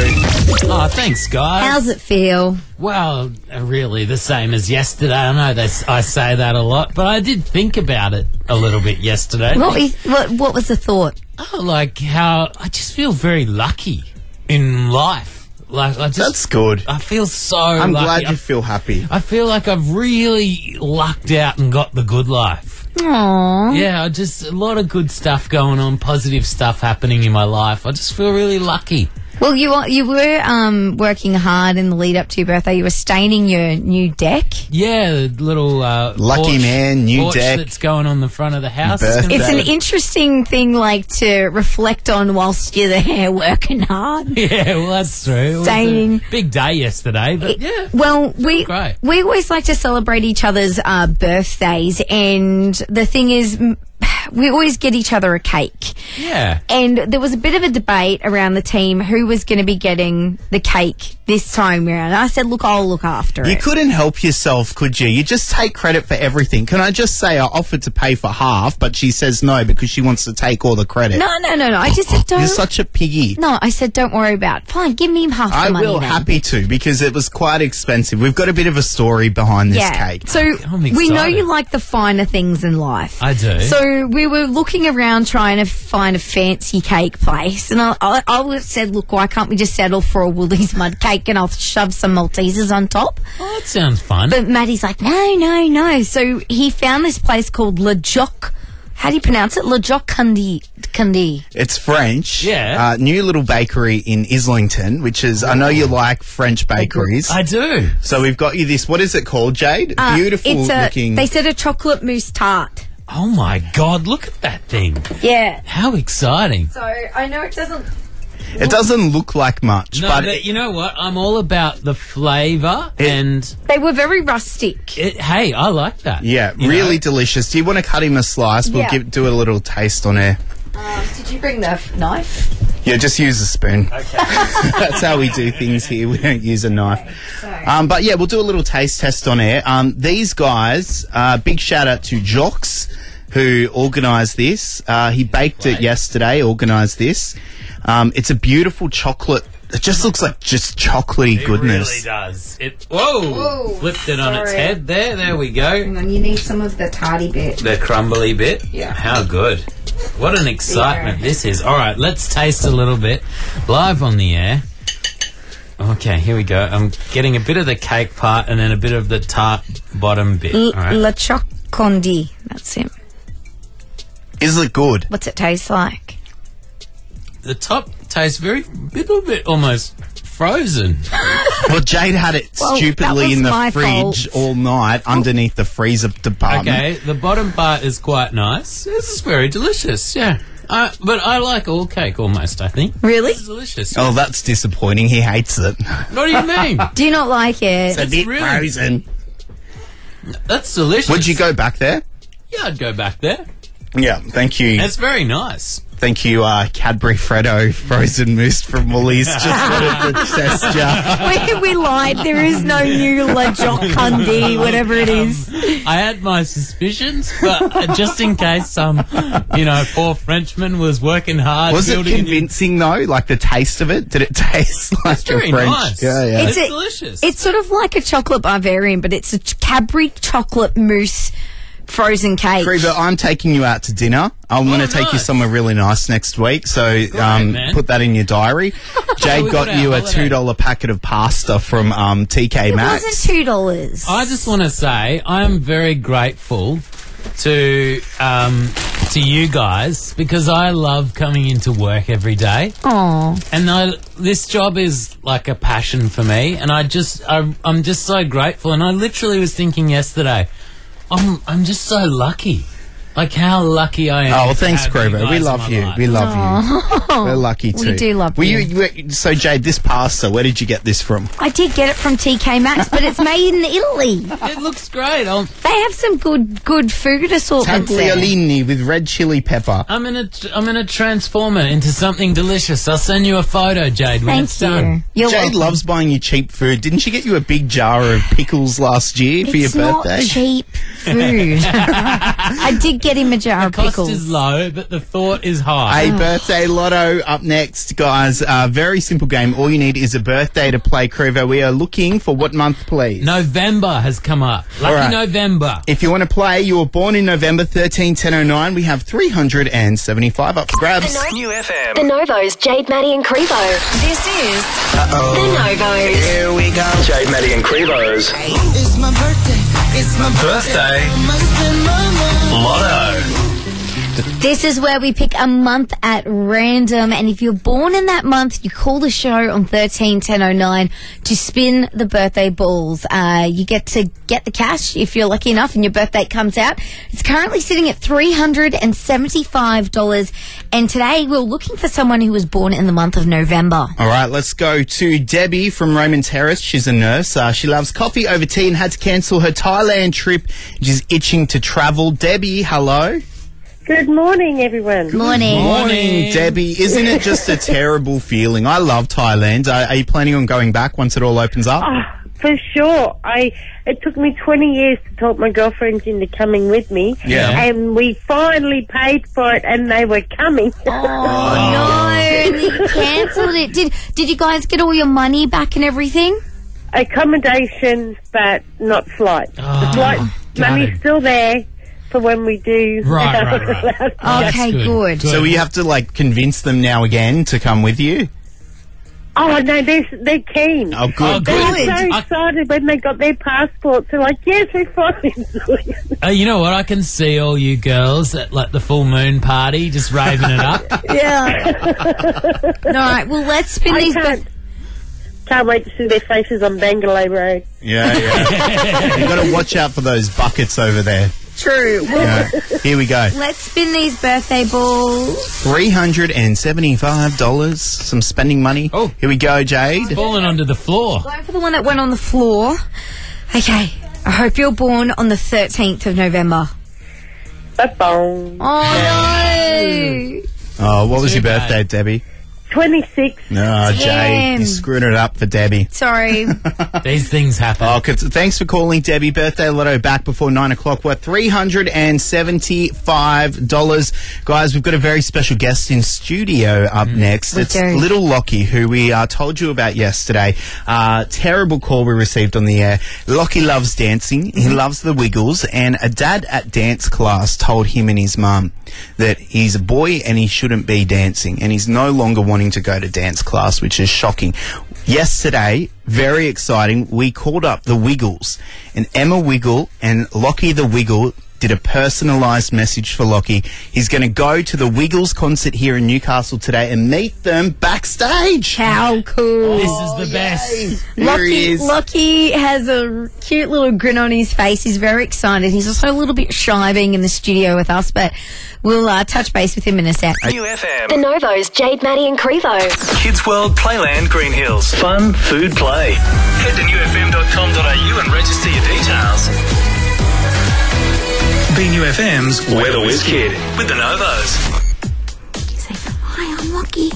Oh, thanks, guys. How's it feel? Well, uh, really the same as yesterday. I know they, s- I say that a lot, but I did think about it a little bit yesterday. What, we- what? What was the thought? Oh, like how I just feel very lucky in life. Like I just, That's good. I feel so. I'm lucky. glad you I, feel happy. I feel like I've really lucked out and got the good life. Aww. Yeah, I just a lot of good stuff going on, positive stuff happening in my life. I just feel really lucky. Well, you are, you were um, working hard in the lead up to your birthday. You were staining your new deck. Yeah, the little uh, Lucky porch, man, new porch deck. that's going on the front of the house. Birthday. It's an good. interesting thing, like to reflect on whilst you're there working hard. Yeah, well, that's true. It was a Staying. big day yesterday, but yeah. Well, we Great. we always like to celebrate each other's uh, birthdays, and the thing is, m- we always get each other a cake. Yeah. And there was a bit of a debate around the team who was going to be getting the cake this time around. I said, look, I'll look after You it. couldn't help yourself, could you? You just take credit for everything. Can I just say I offered to pay for half, but she says no because she wants to take all the credit. No, no, no, no. I just said, don't. You're such a piggy. No, I said, don't worry about it. Fine, give me half the I money will, then. happy to, because it was quite expensive. We've got a bit of a story behind this Yeah. cake. So I'm we know excited. you like the finer things in life. I do. So we were looking around trying to find a fancy cake place, and I, I, I would said, look, why can't we just settle for a Woolies mud cake and I'll shove some Maltesers on top? Oh, that sounds fun. But Maddie's like, no, no, no. So he found this place called Le Joc. How do you pronounce it? Le Joc Cundi. Cundi. It's French. Yeah. Uh, new little bakery in Islington, which is, I know you like French bakeries. I do. So we've got you this, what is it called, Jade? Uh, Beautiful it's a, looking. They said a chocolate mousse tart. Oh my God, look at that thing. Yeah. How exciting. So I know it doesn't. It doesn't look like much, No, but, but you know what? I'm all about the flavour and They were very rustic. it, hey, I like that. yeah, You really know? delicious. Do you want to cut him a slice? We'll Yeah. give, do a little taste on air. Um, did you bring the f- knife? Yeah, just use a spoon. Okay. That's how we do things here. We don't use a knife. Um, but yeah, we'll do a little taste test on air. Um, these guys, uh, big shout out to Jocks, who organised this. Uh, he baked it yesterday, organised this. Um, it's a beautiful chocolate. It just looks like just chocolatey It goodness. really does. It whoa, Whoa, flipped it on its sorry. head. There, there we go. Hang on, you need some of the tarty bit. The crumbly bit. Yeah. How good. What an excitement this is. All right, let's taste a little bit live on the air. Okay, here we go. I'm getting a bit of the cake part and then a bit of the tart bottom bit. L- All right. Le Choc Condi. That's it. Is it good? What's it taste like? The top tastes very, little bit almost frozen. Well, Jade had it Well, that stupidly was in the my fridge fault. all night underneath the freezer department. Okay, the bottom part is quite nice. This is very delicious, yeah. Uh, but I like all cake almost, I think. Really? It's delicious. Oh, that's disappointing. He hates it. What do you mean? Do you not like it? It's a bit really- frozen. That's delicious. Would you go back there? Yeah, I'd go back there. Yeah, thank you. That's very nice. Thank you, uh, Cadbury Freddo frozen mousse from Woolies. Just wanted to test you. we, we lied. There is no new La Jock Hundi, whatever it is. I had my suspicions, but uh, just in case some, you know, poor Frenchman was working hard. Was it building a new- convincing though? Like the taste of it? Did it taste like a very French? nice. Yeah, yeah. It's a- delicious. It's sort of like a chocolate Bavarian, but it's a ch- Cadbury chocolate mousse frozen cake. Creeper, I'm taking you out to dinner. I'm going to take you nice. somewhere really nice next week, so um, man. put that in your diary. Jade we got got our you a holiday. two dollar packet of pasta from um, T K It Maxx. wasn't two dollars. I just want to say I am very grateful to um, to you guys because I love coming into work every day. Aw. And I, this job is like a passion for me, and I just I, I'm just so grateful. And I literally was thinking yesterday, I'm I'm just so lucky. Like how lucky I am. Oh, well, to thanks, have you Creeper. guys We in love my you. life. We love Aw. you. We're lucky We too. do love Were you. you. So, Jade, this pasta, where did you get this from? I did get it from T K Maxx, but it's made in Italy. It looks great. I'll, They have some good good food assortments there. Tagliolini with red chili pepper. I'm gonna I'm gonna transform it into something delicious. I'll send you a photo, Jade, when Thank it's you. done. You're Jade welcome. loves buying you cheap food. Didn't she get you a big jar of pickles last year for It's your not birthday? cheap food. I did get him a jar The of cost pickles. is low, but the thought is high. A birthday lotto up next, guys. Uh, very simple game. All you need is a birthday to play, Crevo. We are looking for what month, please? November has come up. Lucky All right. November. If you want to play, you were born in November, thirteen ten oh nine. We have three hundred seventy-five up for grabs. New F M. The Novos, Jade, Maddie and Crevo. This is Uh-oh. The Novos. Here we go. Jade, Maddie and Crevo's It's my birthday. It's my birthday lotto. This is where we pick a month at random, and if you're born in that month, you call the show on thirteen ten oh nine to spin the birthday balls. Uh, you get to get the cash if you're lucky enough and your birthday comes out. It's currently sitting at three hundred seventy-five dollars, and today we're looking for someone who was born in the month of November. All right, let's go to Debbie from Raymond Terrace. She's a nurse. Uh, she loves coffee over tea and had to cancel her Thailand trip. She's itching to travel. Debbie, hello. Good morning, everyone. Morning. Morning, Debbie. Isn't it just a terrible feeling? I love Thailand. Uh, are you planning on going back once it all opens up? Oh, for sure. I it took me twenty years to talk my girlfriends into coming with me. Yeah. And we finally paid for it, and they were coming. Oh, no, you cancelled it. Did Did you guys get all your money back and everything? Accommodations, but not flight. Oh, the flight got money's it. still there for when we do. Right, right, right. Oh, Okay, that's good. So you have to like convince them now again to come with you? Oh, no, they're, they're keen. Oh, good. Oh, They good. were so I- excited when they got their passports. They're like, yes, we're finally doing it. Uh, you know what? I can see all you girls at like the full moon party just raving it up. Yeah. All right, well, let's spin I these. can't, can't wait to see their faces on Bangalore Road. Yeah, yeah. You've got to watch out for those buckets over there. True. Yeah. Here we go. Let's spin these birthday balls. three hundred seventy-five dollars. Some spending money. Oh. Here we go, Jade. Falling onto the floor. Go for the one that went on the floor. Okay. I hope you're born on the thirteenth of November. Ba-bong. Oh, no. Oh, what was Too your bad. birthday, Debbie? twenty-six. No, Jade. Damn. You screwed it up for Debbie. Sorry. These things happen. Oh, cause, thanks for calling, Debbie. Birthday lotto back before nine o'clock. Worth three hundred seventy-five dollars. Guys, we've got a very special guest in studio up next. We It's do. Little Lockie, who we uh, told you about yesterday. Uh, terrible call we received on the air. Lockie loves dancing. He loves the Wiggles. And a dad at dance class told him and his mum that he's a boy and he shouldn't be dancing. And he's no longer wanting to go to dance class, which is shocking. Yesterday, very exciting, we called up the Wiggles, and Emma Wiggle and Lockie the Wiggle did a personalised message for Lockie. He's going to go to the Wiggles concert here in Newcastle today and meet them backstage. How cool. This is the best. Here he Lockie, is. Lockie has a cute little grin on his face. He's very excited. He's also a little bit shy being in the studio with us, but we'll uh, touch base with him in a sec. New F M. The Novos, Jade, Maddie and Crevo. Kids World Playland Green Hills. Fun, food, play. Head to new f m dot com dot a u and register your details. B New F M's Weather Whiz Kid with the Novos. Hi, I'm Lucky.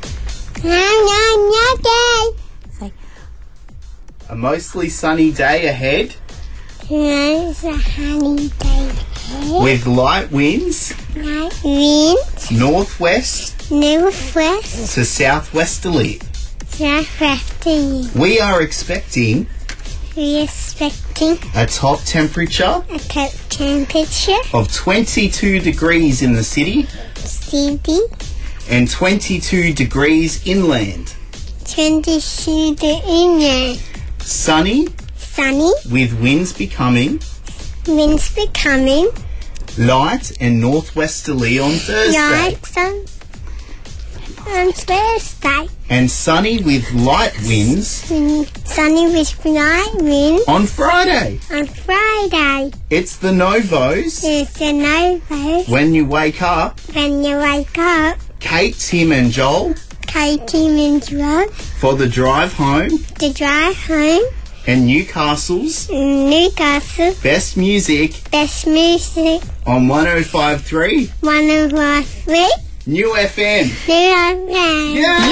A mostly sunny day ahead It's a sunny day. with light winds, Light winds, northwest northwest, to southwesterly. southwesterly. We are expecting We're expecting a top temperature a top temperature of twenty-two degrees in the city city, and twenty-two degrees inland. twenty-two degrees. Sunny Sunny, with winds becoming winds becoming light and northwesterly on Thursday. light sun on Thursday. And sunny with light winds Mm, Sunny with light wind on Friday. on Friday. It's the Novos. There's a novo When you wake up, when you wake up. Kate, Tim and Joel Katie and Joe for the drive home to drive home. and Newcastle's Newcastle, best music best music, on one oh five point three one oh five three. New F M. New England.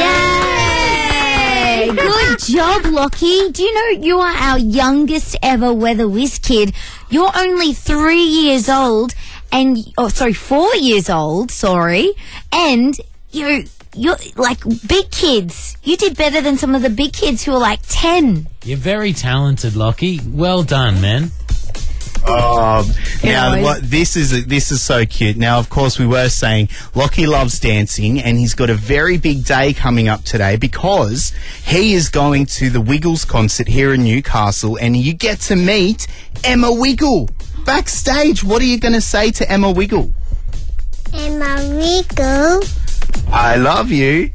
Yay! Good job, Lockie. Do you know you are our youngest ever Weather Whiz Kid? You're only three years old and, oh, sorry, four years old, sorry. And you're, you're like big kids. You did better than some of the big kids who are like ten. You're very talented, Lockie. Well done, man. Oh, now Anyways. what? This is this is so cute. Now, of course, we were saying Lockie loves dancing, and he's got a very big day coming up today because he is going to the Wiggles concert here in Newcastle, and you get to meet Emma Wiggle backstage. What are you going to say to Emma Wiggle? Emma Wiggle, I love you.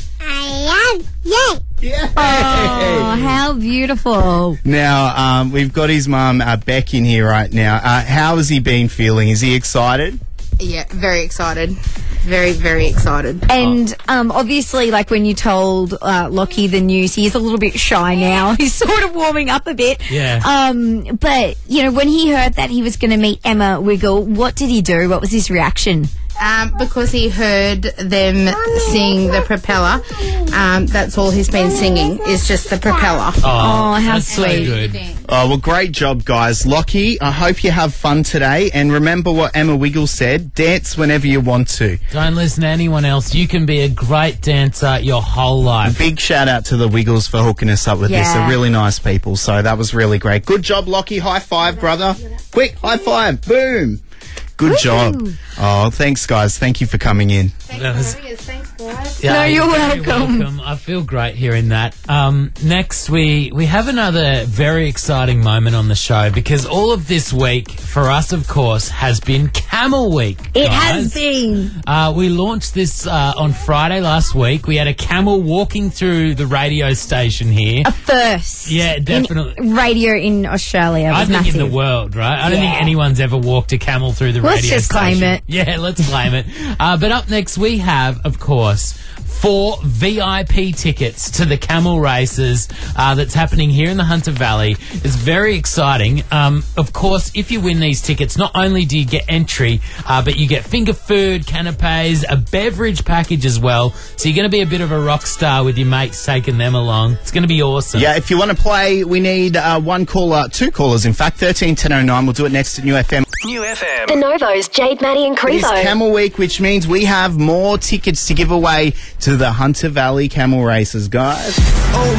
I love you. Yeah. Oh, how beautiful. Now, um, we've got his mum, uh, Beck, in here right now. Uh, how has he been feeling? Is he excited? Yeah, very excited. Very, very excited. And um, obviously, like when you told uh, Lockie the news, he's a little bit shy now. He's sort of warming up a bit. Yeah. Um, but, you know, when he heard that he was going to meet Emma Wiggle, what did he do? What was his reaction? Um, because he heard them sing the propeller. Um, that's all he's been singing is just the propeller. Oh, how that's so sweet. good. Oh, well, great job, guys. Lockie, I hope you have fun today. And remember what Emma Wiggle said, dance whenever you want to. Don't listen to anyone else. You can be a great dancer your whole A life. big shout out to the Wiggles for hooking us up with this. Yeah. They're really nice people. So that was really great. Good job, Lockie. High five, brother. Quick, high five. Boom. Good job. Oh, thanks, guys. Thank you for coming in. That was- Thanks, guys. Yeah, No, you're very welcome. I feel great hearing that. Um, next, we we have another very exciting moment on the show because all of this week for us, of course, has been Camel Week. It guys. has been. Uh, we launched this uh, on Friday last week. We had a camel walking through the radio station here. A first. Yeah, definitely. In radio in Australia. It I was think massive. in the world, right? I don't Yeah. think anyone's ever walked a camel through the Let's radio just claim station. it. Yeah, let's claim it. Uh, but up next, we have, of course, four V I P tickets to the camel races uh, that's happening here in the Hunter Valley. It's very exciting. Um, of course, if you win these tickets, not only do you get entry, uh, but you get finger food, canapes, a beverage package as well. So you're going to be a bit of a rock star with your mates taking them along. It's going to be awesome. Yeah, if you want to play, we need uh, one caller, two callers, in fact, thirteen ten oh nine. We'll do it next at New F M. New F M. The Novos, Jade, Maddie and It is Crevo. Camel Week, which means we have more tickets to give away to the Hunter Valley camel races, guys. Oh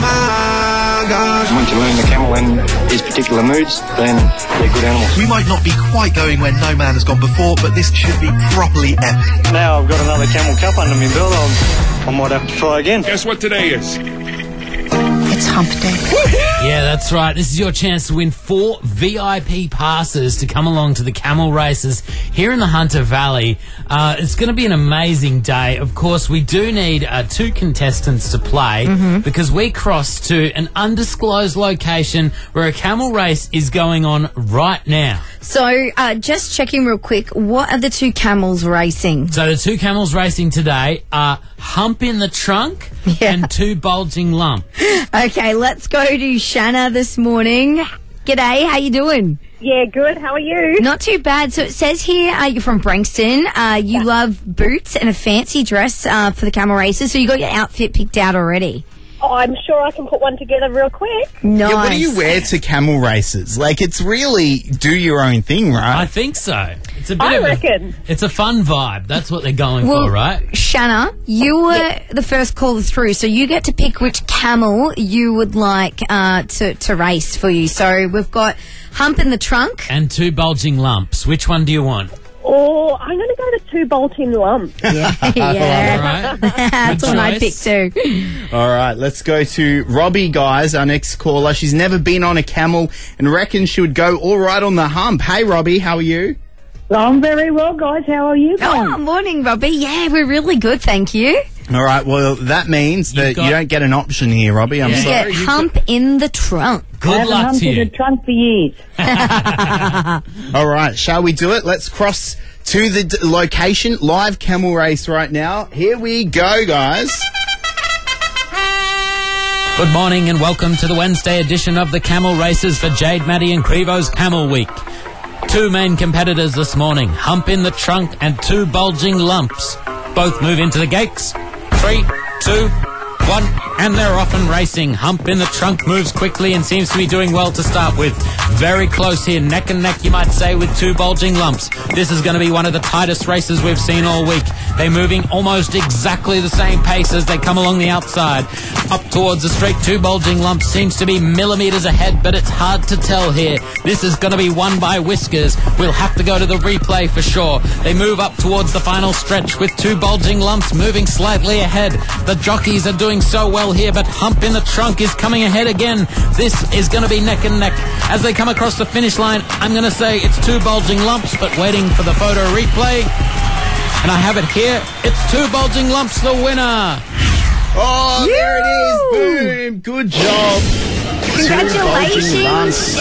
my gosh. Once you learn the camel in his particular moods, then they're good animals. We might not be quite going where no man has gone before, but this should be properly epic. Now I've got another camel cup under my belt. I'll, I might have to try again. Guess what today is? It's hump day. Yeah, that's right. This is your chance to win four V I P passes to come along to the camel races here in the Hunter Valley. Uh, it's going to be an amazing day. Of course, we do need uh, two contestants to play because we cross to an undisclosed location where a camel race is going on right now. So, uh, just checking real quick, what are the two camels racing? So the two camels racing today are Hump in the Trunk and Two Bulging Lump. Okay, let's go to Shanna this morning. G'day, how you doing? Yeah, good. How are you? Not too bad. So it says here uh, you're from Brankston. Uh, you love boots and a fancy dress uh, for the camel races, so you got your outfit picked out already. Oh, I'm sure I can put one together real quick. Nice. Yeah, what do you wear to camel races? Like, it's really do your own thing, right? I think so. It's a bit I of reckon. A, it's a fun vibe. That's what they're going Well, for, right? Shanna, you were the first caller through, so you get to pick which camel you would like uh, to, to race for you. So we've got Hump in the Trunk. And two bulging lumps. Which one do you want? Oh, I'm going to go to two Bolton lumps. Yeah, yeah. That's what I picked too. All right, let's go to Robbie, guys, our next caller. She's never been on a camel and reckons she would go all right on the hump. Hey, Robbie, how are you? I'm very well, guys. How are you going? Oh, morning, Robbie. Yeah, we're really good, thank you. All right, well, that means that got- you don't get an option here, Robbie. I'm You sorry. get Hump in the Trunk. Good luck to you. Trunk for years. All right, shall we do it? Let's cross to the d- location. Live camel race right now. Here we go, guys. Good morning and welcome to the Wednesday edition of the Camel Races for Jade, Maddie and Crevo's Camel Week. Two main competitors this morning, Hump in the Trunk and two bulging lumps. Both move into the gates. Three, two, one, and they're off and racing. Hump in the Trunk moves quickly and seems to be doing well to start with. Very close here, neck and neck, you might say, with two bulging lumps. This is going to be one of the tightest races we've seen all week. They're moving almost exactly the same pace as they come along the outside. Up towards the straight, two bulging lumps seems to be millimetres ahead, but it's hard to tell here. This is going to be won by whiskers. We'll have to go to the replay for sure. They move up towards the final stretch with two bulging lumps moving slightly ahead. The jockeys are doing so well here, but Hump in the Trunk is coming ahead again. This is going to be neck and neck. As they come across the finish line, I'm going to say it's two bulging lumps, but waiting for the photo replay. And I have it here. It's two bulging lumps, the winner. Oh, there it is. Boom. Good job. Congratulations,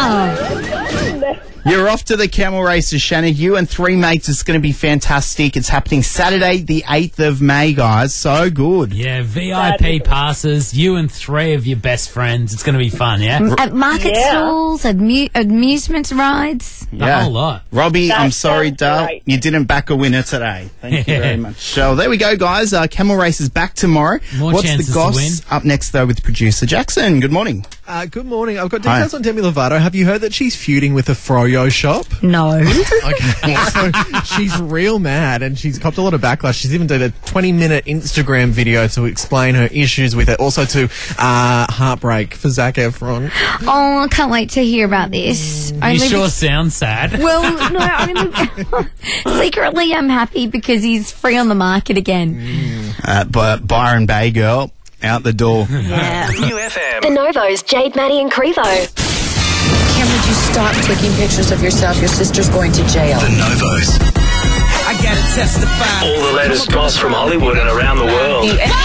Shanna. You're off to the camel races, Shanna. You and three mates. It's going to be fantastic. It's happening Saturday, the eighth of May, guys. So good. Yeah, V I P passes, you and three of your best friends. It's going to be fun, yeah? At market Yeah. stalls, amu- amusement rides. The whole lot. Robbie, That I'm sorry, sounds Dale. great. You didn't back a winner today. Thank you very much. So there we go, guys. Uh, camel race is back tomorrow. More What's chances the to goss? win. Up next, though, with producer Jackson. Good morning. Uh, good morning. I've got Hi. details on Demi Lovato. Have you heard that she's feuding with a Froyo shop? No. Okay. So she's real mad and she's copped a lot of backlash. She's even did a twenty minute Instagram video to explain her issues with it. Also to uh, Heartbreak for Zac Efron. Oh, I can't wait to hear about this. You Only sure be- sound sad. Well, no, only secretly I'm happy because he's free on the market again. Uh, but Byron Bay girl out the door. Yeah. New F M. The Novo's Jade, Maddie and Crevo. Cam, would you stop taking pictures of yourself? Your sister's going to jail. The Novos. I gotta testify. All the latest goss from Hollywood and around the world.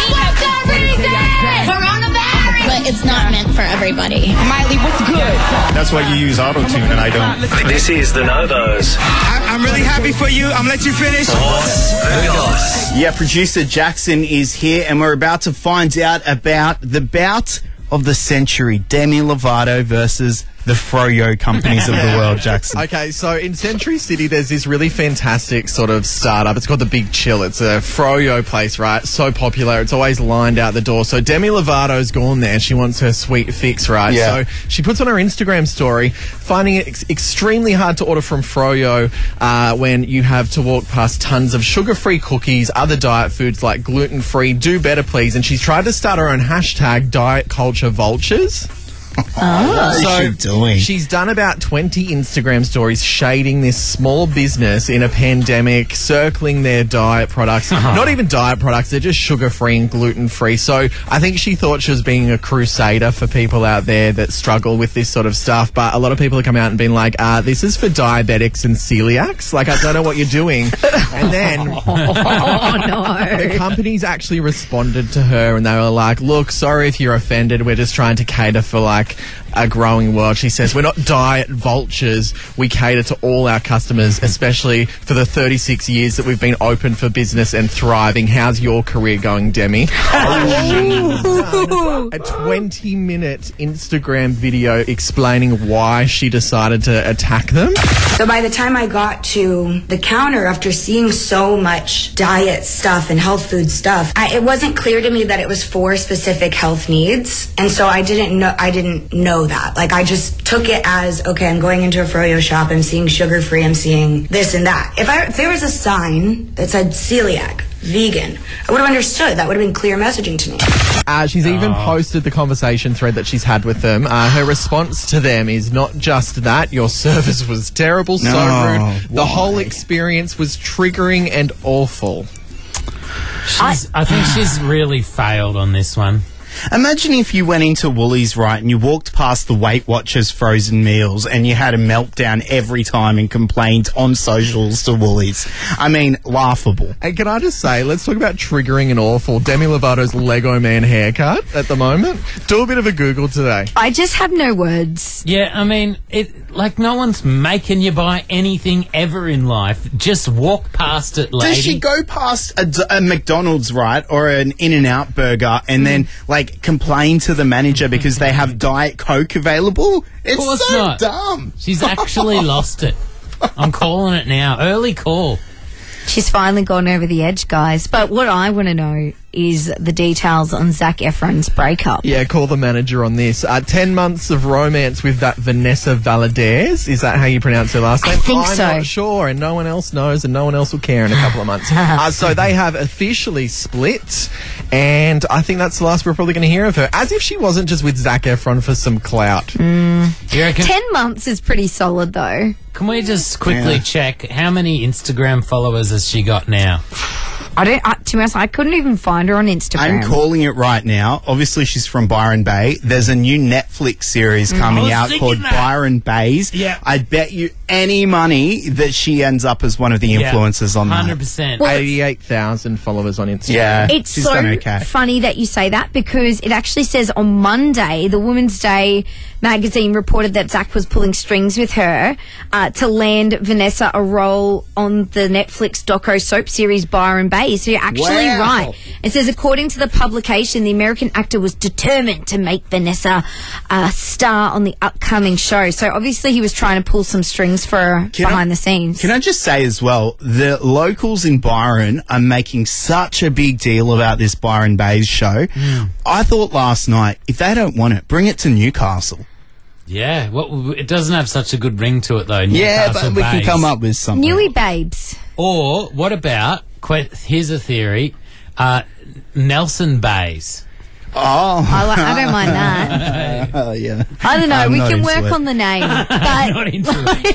But it's not meant for everybody. Miley, what's good? That's why you use auto-tune and I don't. This is the Novos. I- I'm really happy for you. I'm gonna let you finish. What's the goss? Yeah, producer Jackson is here, and we're about to find out about the bout of the century, Demi Lovato versus the Froyo companies of the world, Jackson. Okay, so in Century City, there's this really fantastic sort of startup. It's called The Big Chill. It's a Froyo place, right? So popular. It's always lined out the door. So Demi Lovato's gone there. She wants her sweet fix, right? Yeah. So she puts on her Instagram story, finding it ex- extremely hard to order from Froyo uh, when you have to walk past tons of sugar-free cookies, other diet foods like gluten-free. Do better, please. And she's tried to start her own hashtag, Diet Culture Vultures. What is she doing? She's done about twenty Instagram stories shading this small business in a pandemic, circling their diet products. Not even diet products, they're just sugar-free and gluten-free. So I think she thought she was being a crusader for people out there that struggle with this sort of stuff. But a lot of people have come out and been like, uh, this is for diabetics and celiacs. Like, I don't know what you're doing. And then Oh, no. the companies actually responded to her and they were like, look, sorry if you're offended. We're just trying to cater for, like, a growing world. She says, we're not diet vultures. We cater to all our customers, especially for the thirty-six years that we've been open for business and thriving. How's your career going, Demi? Oh, a twenty-minute Instagram video explaining why she decided to attack them. So by the time I got to the counter, after seeing so much diet stuff and health food stuff, I, it wasn't clear to me that it was for specific health needs, and so I didn't know. I didn't know that. Like, I just took it as, okay, I'm going into a froyo shop. I'm seeing sugar free. I'm seeing this and that. If I if there was a sign that said celiac, vegan, I would have understood. That would have been clear messaging to me. Uh, she's even posted the conversation thread that she's had with them. Uh, her response to them is not just that. Your service was terrible, so No, rude. The why? whole experience was triggering and awful. She's, I think she's really failed on this one. Imagine if you went into Woolies, right, and you walked past the Weight Watchers frozen meals and you had a meltdown every time and complained on socials to Woolies. I mean, laughable. And can I just say, let's talk about triggering and awful. Demi Lovato's Lego Man haircut at the moment. Do a bit of a Google today. I just have no words. Yeah, I mean, it like no one's making you buy anything ever in life. Just walk past it, lady. Does she go past a, d- a McDonald's, right, or an In-N-Out burger and then, like, complain to the manager because they have Diet Coke available? It's Of course so not. dumb. She's actually lost it. I'm calling it now. Early call. She's finally gone over the edge, guys. But what I want to know is the details on Zac Efron's breakup. Yeah, call the manager on this. Uh, ten months of romance with that Vanessa Valadez. Is that how you pronounce her last name? I think I'm so. not sure, and no one else knows, and no one else will care in a couple of months. uh, so they have officially split, and I think that's the last we're probably going to hear of her. As if she wasn't just with Zac Efron for some clout. Mm. You reckon? Ten months is pretty solid, though. Can we just quickly Yeah. check how many Instagram followers has she got now? I don't. I, to be honest, I couldn't even find her on Instagram. I'm calling it right now. Obviously, she's from Byron Bay. There's a new Netflix series I coming was out thinking called that. Byron Bays. Yeah. I bet you any money that she ends up as one of the Yeah, influencers on one that. hundred percent. eighty-eight thousand followers on Instagram. Yeah, It's she's so done okay. funny that you say that because it actually says on Monday, the Women's Day magazine reported that Zac was pulling strings with her uh, to land Vanessa a role on the Netflix doco soap series Byron Bay. So you're actually Wow. right. It says, according to the publication, the American actor was determined to make Vanessa a star on the upcoming show. So obviously he was trying to pull some strings for her Can I- behind the scenes. Can I just say as well, the locals in Byron are making such a big deal about this Byron Bays show. Mm. I thought last night, if they don't want it, bring it to Newcastle. Yeah, well, it doesn't have such a good ring to it, though. Yeah, Newcastle but we can Bays. come up with something. Newy babes. Or what about? que- Here's a theory: uh, Nelson Bays. Oh, I, li- I don't mind that. Oh, yeah. I don't know. I'm we not can into work it. on the name, but Not into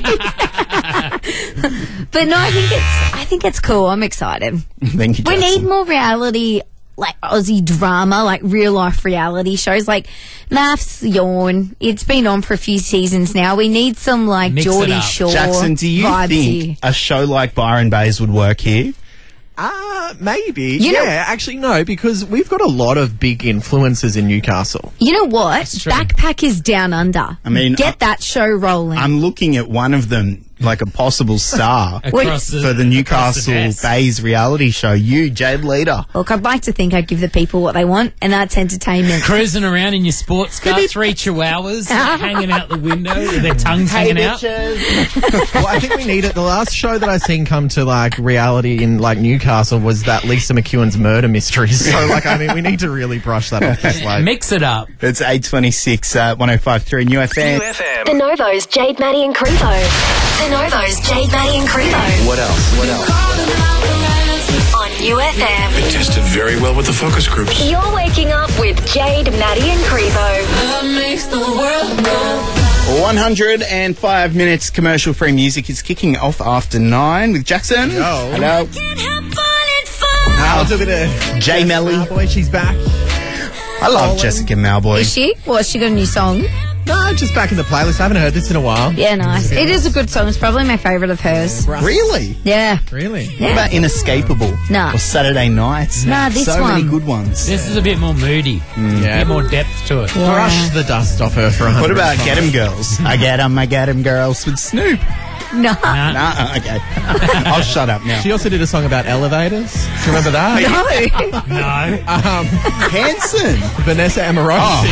but no, I think it's I think it's cool. I'm excited. Thank you, We Jackson. need more reality, like Aussie drama, like real life reality shows, like Maths Yawn. It's been on for a few seasons now. We need some like Mix it Geordie up. Shore Jackson, do you vibes think here. a show like Byron Bays would work here? Uh, maybe. You know- yeah, actually, no, because we've got a lot of big influencers in Newcastle. You know what? true. Backpack is down under. I mean, get I- that show rolling. I'm looking at one of them like a possible star Across the- for the across Newcastle the desk. Bays reality show. You, Jade Leader. Look, I'd like to think I'd give the people what they want, and that's entertainment. Cruising around in your sports car, three chihuahuas hanging out the window with their tongues hanging out. Well, I think we need it. The last show that I seen come to like reality in like Newcastle was that Lisa McEwen's murder mysteries. So like, I mean, we need to really brush that off the slate. Mix it up. It's eight twenty-six, uh, one oh five point three New F M. New F M. The Novo's Jade, Maddie and Crevo. The Novo's Jade, Maddie and Crevo. What else? What else? On U F M. It tested very well with the focus groups. You're waking up with Jade, Maddie and Crevo. Love makes the world go. one hundred five minutes commercial free music is kicking off after nine with Jackson. Yo. Hello. Now it's a bit of Jay Melly. Boy, she's back. I love Jessica Malboy. Is she? Well, she got a new song. No, just back in the playlist. I haven't heard this in a while. Yeah, nice. It is a good song. It's probably my favourite of hers. Really? Yeah. Really? Yeah. What about Inescapable? Nah. Or Saturday Nights? Nah, this so one. many good ones. This is a bit more moody. Yeah. A bit more depth to it. Yeah. Brush the dust off her for a What hundred about times. Get 'em Girls? I get 'em, I get 'em girls with Snoop. No. Nah. Nah, okay. I'll shut up now. She also did a song about elevators. Do you remember that? No. No. Um, Hanson. Vanessa Amorosi.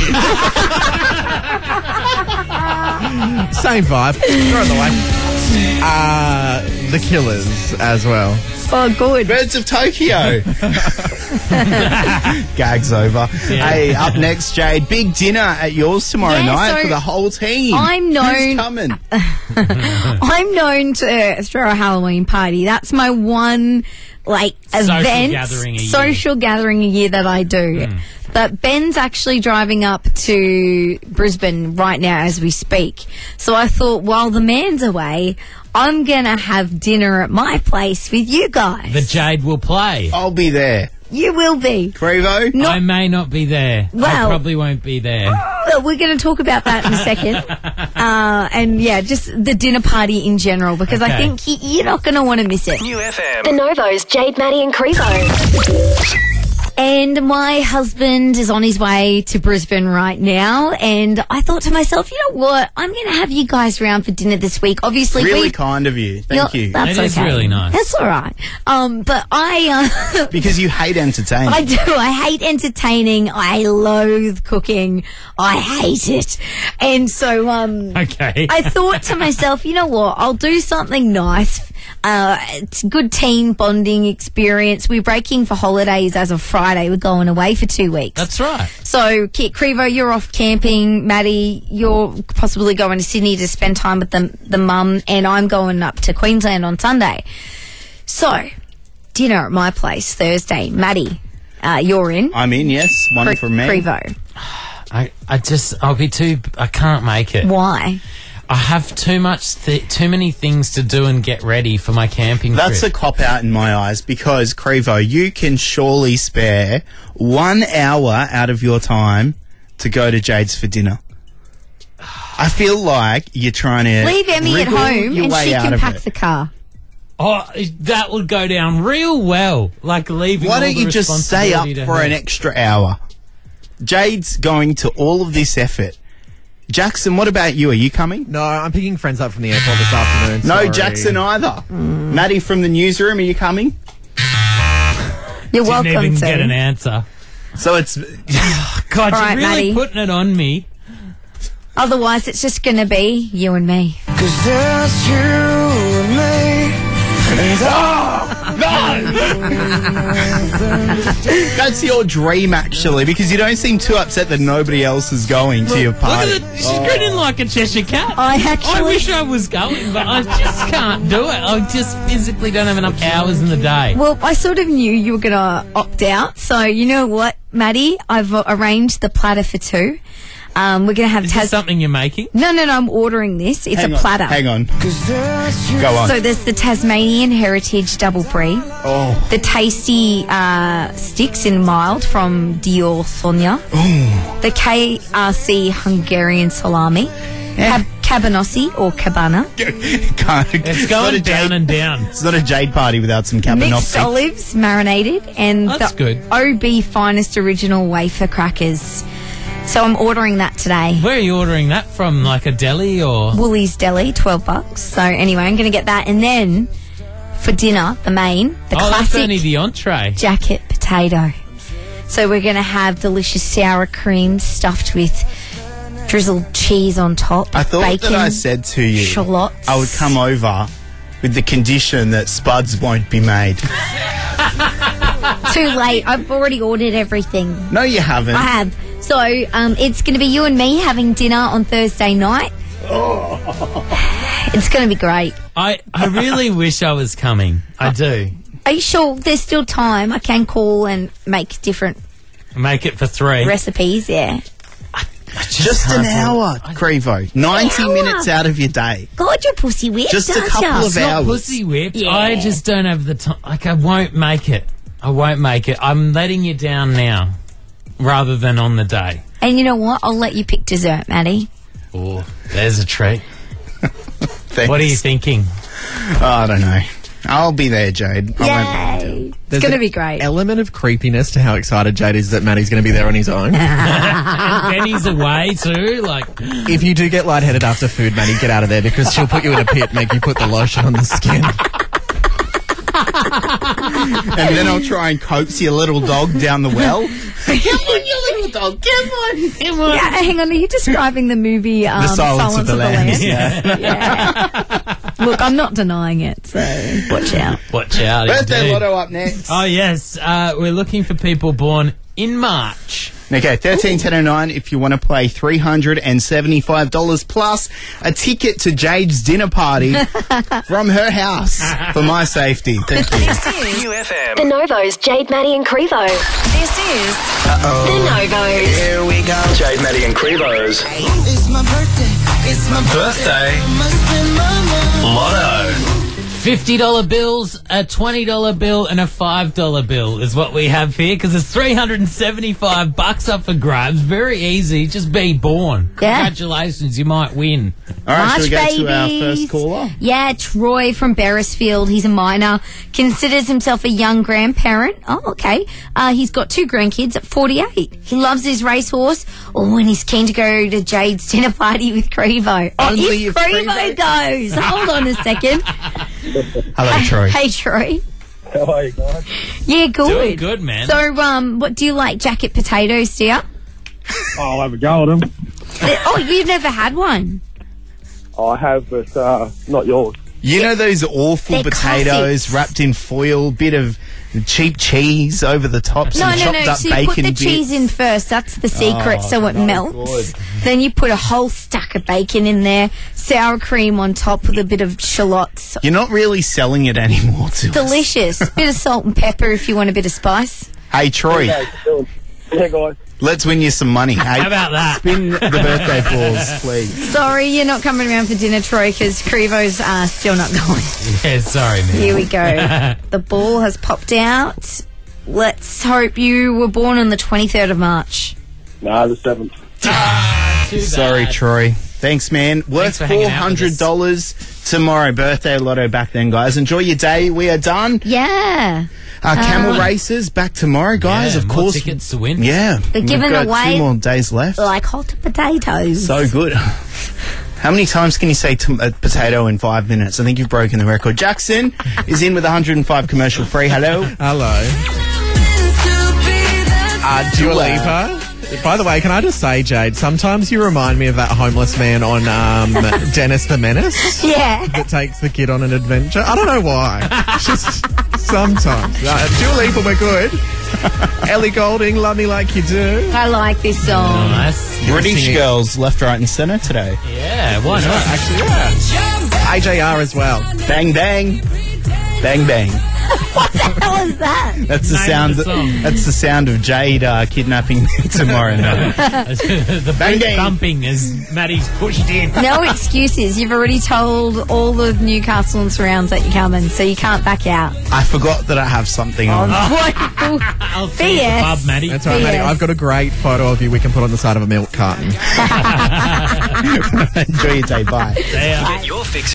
Same vibe. Throw it away. Uh, the Killers as well. Oh, good. Birds of Tokyo. Gag's over. Yeah. Hey, up next, Jade. Big dinner at yours tomorrow Yeah, night so for the whole team. I'm known- Who's coming? I'm known to throw a Halloween party. That's my one, like, Social event, gathering a year. social gathering a year that I do. But Ben's actually driving up to Brisbane right now as we speak. So I thought, while the man's away, I'm going to have dinner at my place with you guys. The Jade will play. I'll be there. You will be. Crevo? No. I may not be there. I Well- probably won't be there. Well, we're going to talk about that in a second. uh, and yeah, just the dinner party in general, because I Okay. think y- you're not going to want to miss it. New F M. The Novos, Jade, Maddie and Crevo. And my husband is on his way to Brisbane right now. And I thought to myself, you know what? I'm going to have you guys round for dinner this week. Obviously, Really we. kind of you. Thank You're- you. That's It is okay. really nice. That's all right. Um, but I, uh, Because you hate entertainment. I do. I hate entertaining. I loathe cooking. I hate it. And so, um, Okay. I thought to myself, you know what? I'll do something nice. Uh, it's a good team bonding experience. We're breaking for holidays as of Friday. We're going away for two weeks. That's right. So, Kit Crevo, you're off camping. Maddie, you're possibly going to Sydney to spend time with the, the mum. And I'm going up to Queensland on Sunday. So, dinner at my place Thursday. Maddie, uh, you're in. I'm in, yes. One Cre- from me. Crevo. I, I just, I'll be too, I can't make it. Why? I have too much, th- too many things to do and get ready for my camping That's a trip. cop out in my eyes because, Crevo, you can surely spare one hour out of your time to go to Jade's for dinner. I feel like you're trying to Leave Emmy at wriggle home your and way she out can of pack it. the car. Oh, that would go down real well. Like leaving. Why all don't the you just stay up responsibility to for her. an extra hour? Jade's going to all of this effort. Jackson, what about you? Are you coming? No, I'm picking friends up from the airport this afternoon. No, sorry. Jackson either. Maddie from the newsroom, are you coming? You're Didn't welcome even to. get an answer. So it's God, All you're right, really Maddie. putting it on me. Otherwise, it's just going to be you and me. Cause there's you and me. And That's your dream, actually, because you don't seem too upset that nobody else is going to your party. Look at it. She's grinning like a Cheshire cat. I I actually. wish I was going, but I just can't do it. I just physically don't have enough hours in the day. Well, I sort of knew you were going to opt out. So, you know what, Maddie? I've uh, arranged the platter for two. Um, we're going to have Is Tas- this something you're making? No, no, no, I'm ordering this. It's Hang a on, platter. Hang on. cause there's you. Go on. So there's the Tasmanian Heritage Double Brie, oh. the tasty uh, sticks in mild from Dior Sonia, the K R C Hungarian salami, Cab- Cabanossi or Cabana, Can't- It's not going a down Jade, and down. It's not a Jade party without some mixed cabanossi. olives marinated, and That's the good. O B Finest Original Wafer Crackers. So I'm ordering that today. Where are you ordering that from? Like a deli or? Woolies Deli, twelve bucks. So anyway, I'm going to get that. And then for dinner, the main, the Oh, that's classic only the entree. jacket potato. So we're going to have delicious sour cream stuffed with drizzled cheese on top. I thought bacon, that I said to you shallots. I would come over with the condition that spuds won't be made. Too late. I've already ordered everything. No, you haven't. I have. So um, it's going to be you and me having dinner on Thursday night. It's going to be great. I, I really wish I was coming. I do. Are you sure there's still time? I can call and make different Make it for three. recipes, yeah. Just an can't do hour, Crevo. ninety Hour? minutes out of your day. God, you're pussy whipped, Just a aren't couple ya? of It's not hours. pussy whipped. Yeah. I just don't have the time. Like, I won't make it. I won't make it. I'm letting you down now rather than on the day. And you know what? I'll let you pick dessert, Maddie. Oh, there's a treat. Thanks. What are you thinking? Oh, I don't know. I'll be there, Jade. I won't let you do it. It's going to be great. Element of creepiness to how excited Jade is that Maddie's going to be there on his own. And Benny's away too. Like, If you do get lightheaded after food, Maddie, get out of there because she'll put you in a pit, make you put the lotion on the skin. And then I'll try and coax your little dog down the well. Come on, you little dog. Come on. Come on. Yeah, hang on. Are you describing the movie um, The Silence, of the, Lambs. Lambs? Yeah. Look, I'm not denying it, so watch out. watch out. Birthday indeed. lotto up next. Oh, yes. Uh, we're looking for people born in March. Okay, thirteen ten oh nine if you want to play three hundred seventy-five dollars plus a ticket to Jade's dinner party from her house for my safety. Thank you. This is U F M. The Novos, Jade, Maddie and Crevo. This is The Novos. Here we go. Jade, Maddie and Crevo's It's my birthday. It's my birthday Must be my mama. lotto. fifty dollar bills, a twenty dollar bill, and a five dollar bill is what we have here because it's three hundred seventy-five bucks up for grabs. Very easy. Just be born. Yeah. Congratulations. You might win. All right, March shall we go babies. to our first caller? Yeah, Troy from Beresfield. He's a minor. Considers himself a young grandparent. Oh, okay. Uh, he's got two grandkids at forty-eight. He loves his racehorse. Oh, and he's keen to go to Jade's dinner party with Crevo. Oh, Only if if Crevo Crevo- goes. Hold on a second. Hello, Troy. Hey, Troy. How are you guys? Yeah, good. Doing good, man. So, um, what do you like? Jacket potatoes, do you? I'll have a go at them. Oh, you've never had one. I have, but uh, not yours. You know those awful They're potatoes classics. wrapped in foil, bit of cheap cheese over the top, No, some no, chopped no. up So you bacon put the bits. cheese in first. That's the secret, Oh, so it no melts. good. Then you put a whole stack of bacon in there, sour cream on top with a bit of shallots. You're not really selling it anymore to us. Delicious. Bit of salt and pepper if you want a bit of spice. Hey, Troy, Yeah, guys. let's win you some money. Hey, How about that? Spin the birthday balls, please. Sorry, you're not coming around for dinner, Troy, because Crevo's uh, still not going. Yeah, sorry, man. Here we go. The ball has popped out. Let's hope you were born on the twenty-third of March. Nah, the seventh. Too Sorry, bad. Troy. Thanks, man. Worth for hanging four out with hundred dollars tomorrow. Birthday lotto back then, guys. Enjoy your day. We are done. Yeah. Uh, camel Uh, races back tomorrow, guys. Yeah, of more course. tickets to win. Yeah. They're We've giving got away- two more days left. Like hot potatoes. So good. How many times can you say t- a potato in five minutes? I think you've broken the record. Jackson is in with one hundred five commercial free. Hello. Hello. Uh, Dua Lipa. By the way, can I just say, Jade, sometimes you remind me of that homeless man on um, Dennis the Menace Yeah. that takes the kid on an adventure. I don't know why. Just sometimes. Uh, Dua Lipa, we're good. Ellie Goulding, Love Me Like You Do. I like this song. Nice. British singing- girls left, right, and centre today. Yeah, why not? Actually, yeah. A J R as well. Bang, bang. Bang, bang. What the hell is that? That's the Name sound. of the song. That's the sound of Jade uh, kidnapping me tomorrow night. the Bang, boot bang. thumping as Maddie's pushed in. No excuses. You've already told all the Newcastle and surrounds that you're coming, so you can't back out. I forgot that I have something on. I'll see you at the pub, Maddie. That's right, Maddie. Yes. I've got a great photo of you we can put on the side of a milk carton. Enjoy your day. Bye. See ya. Get your fix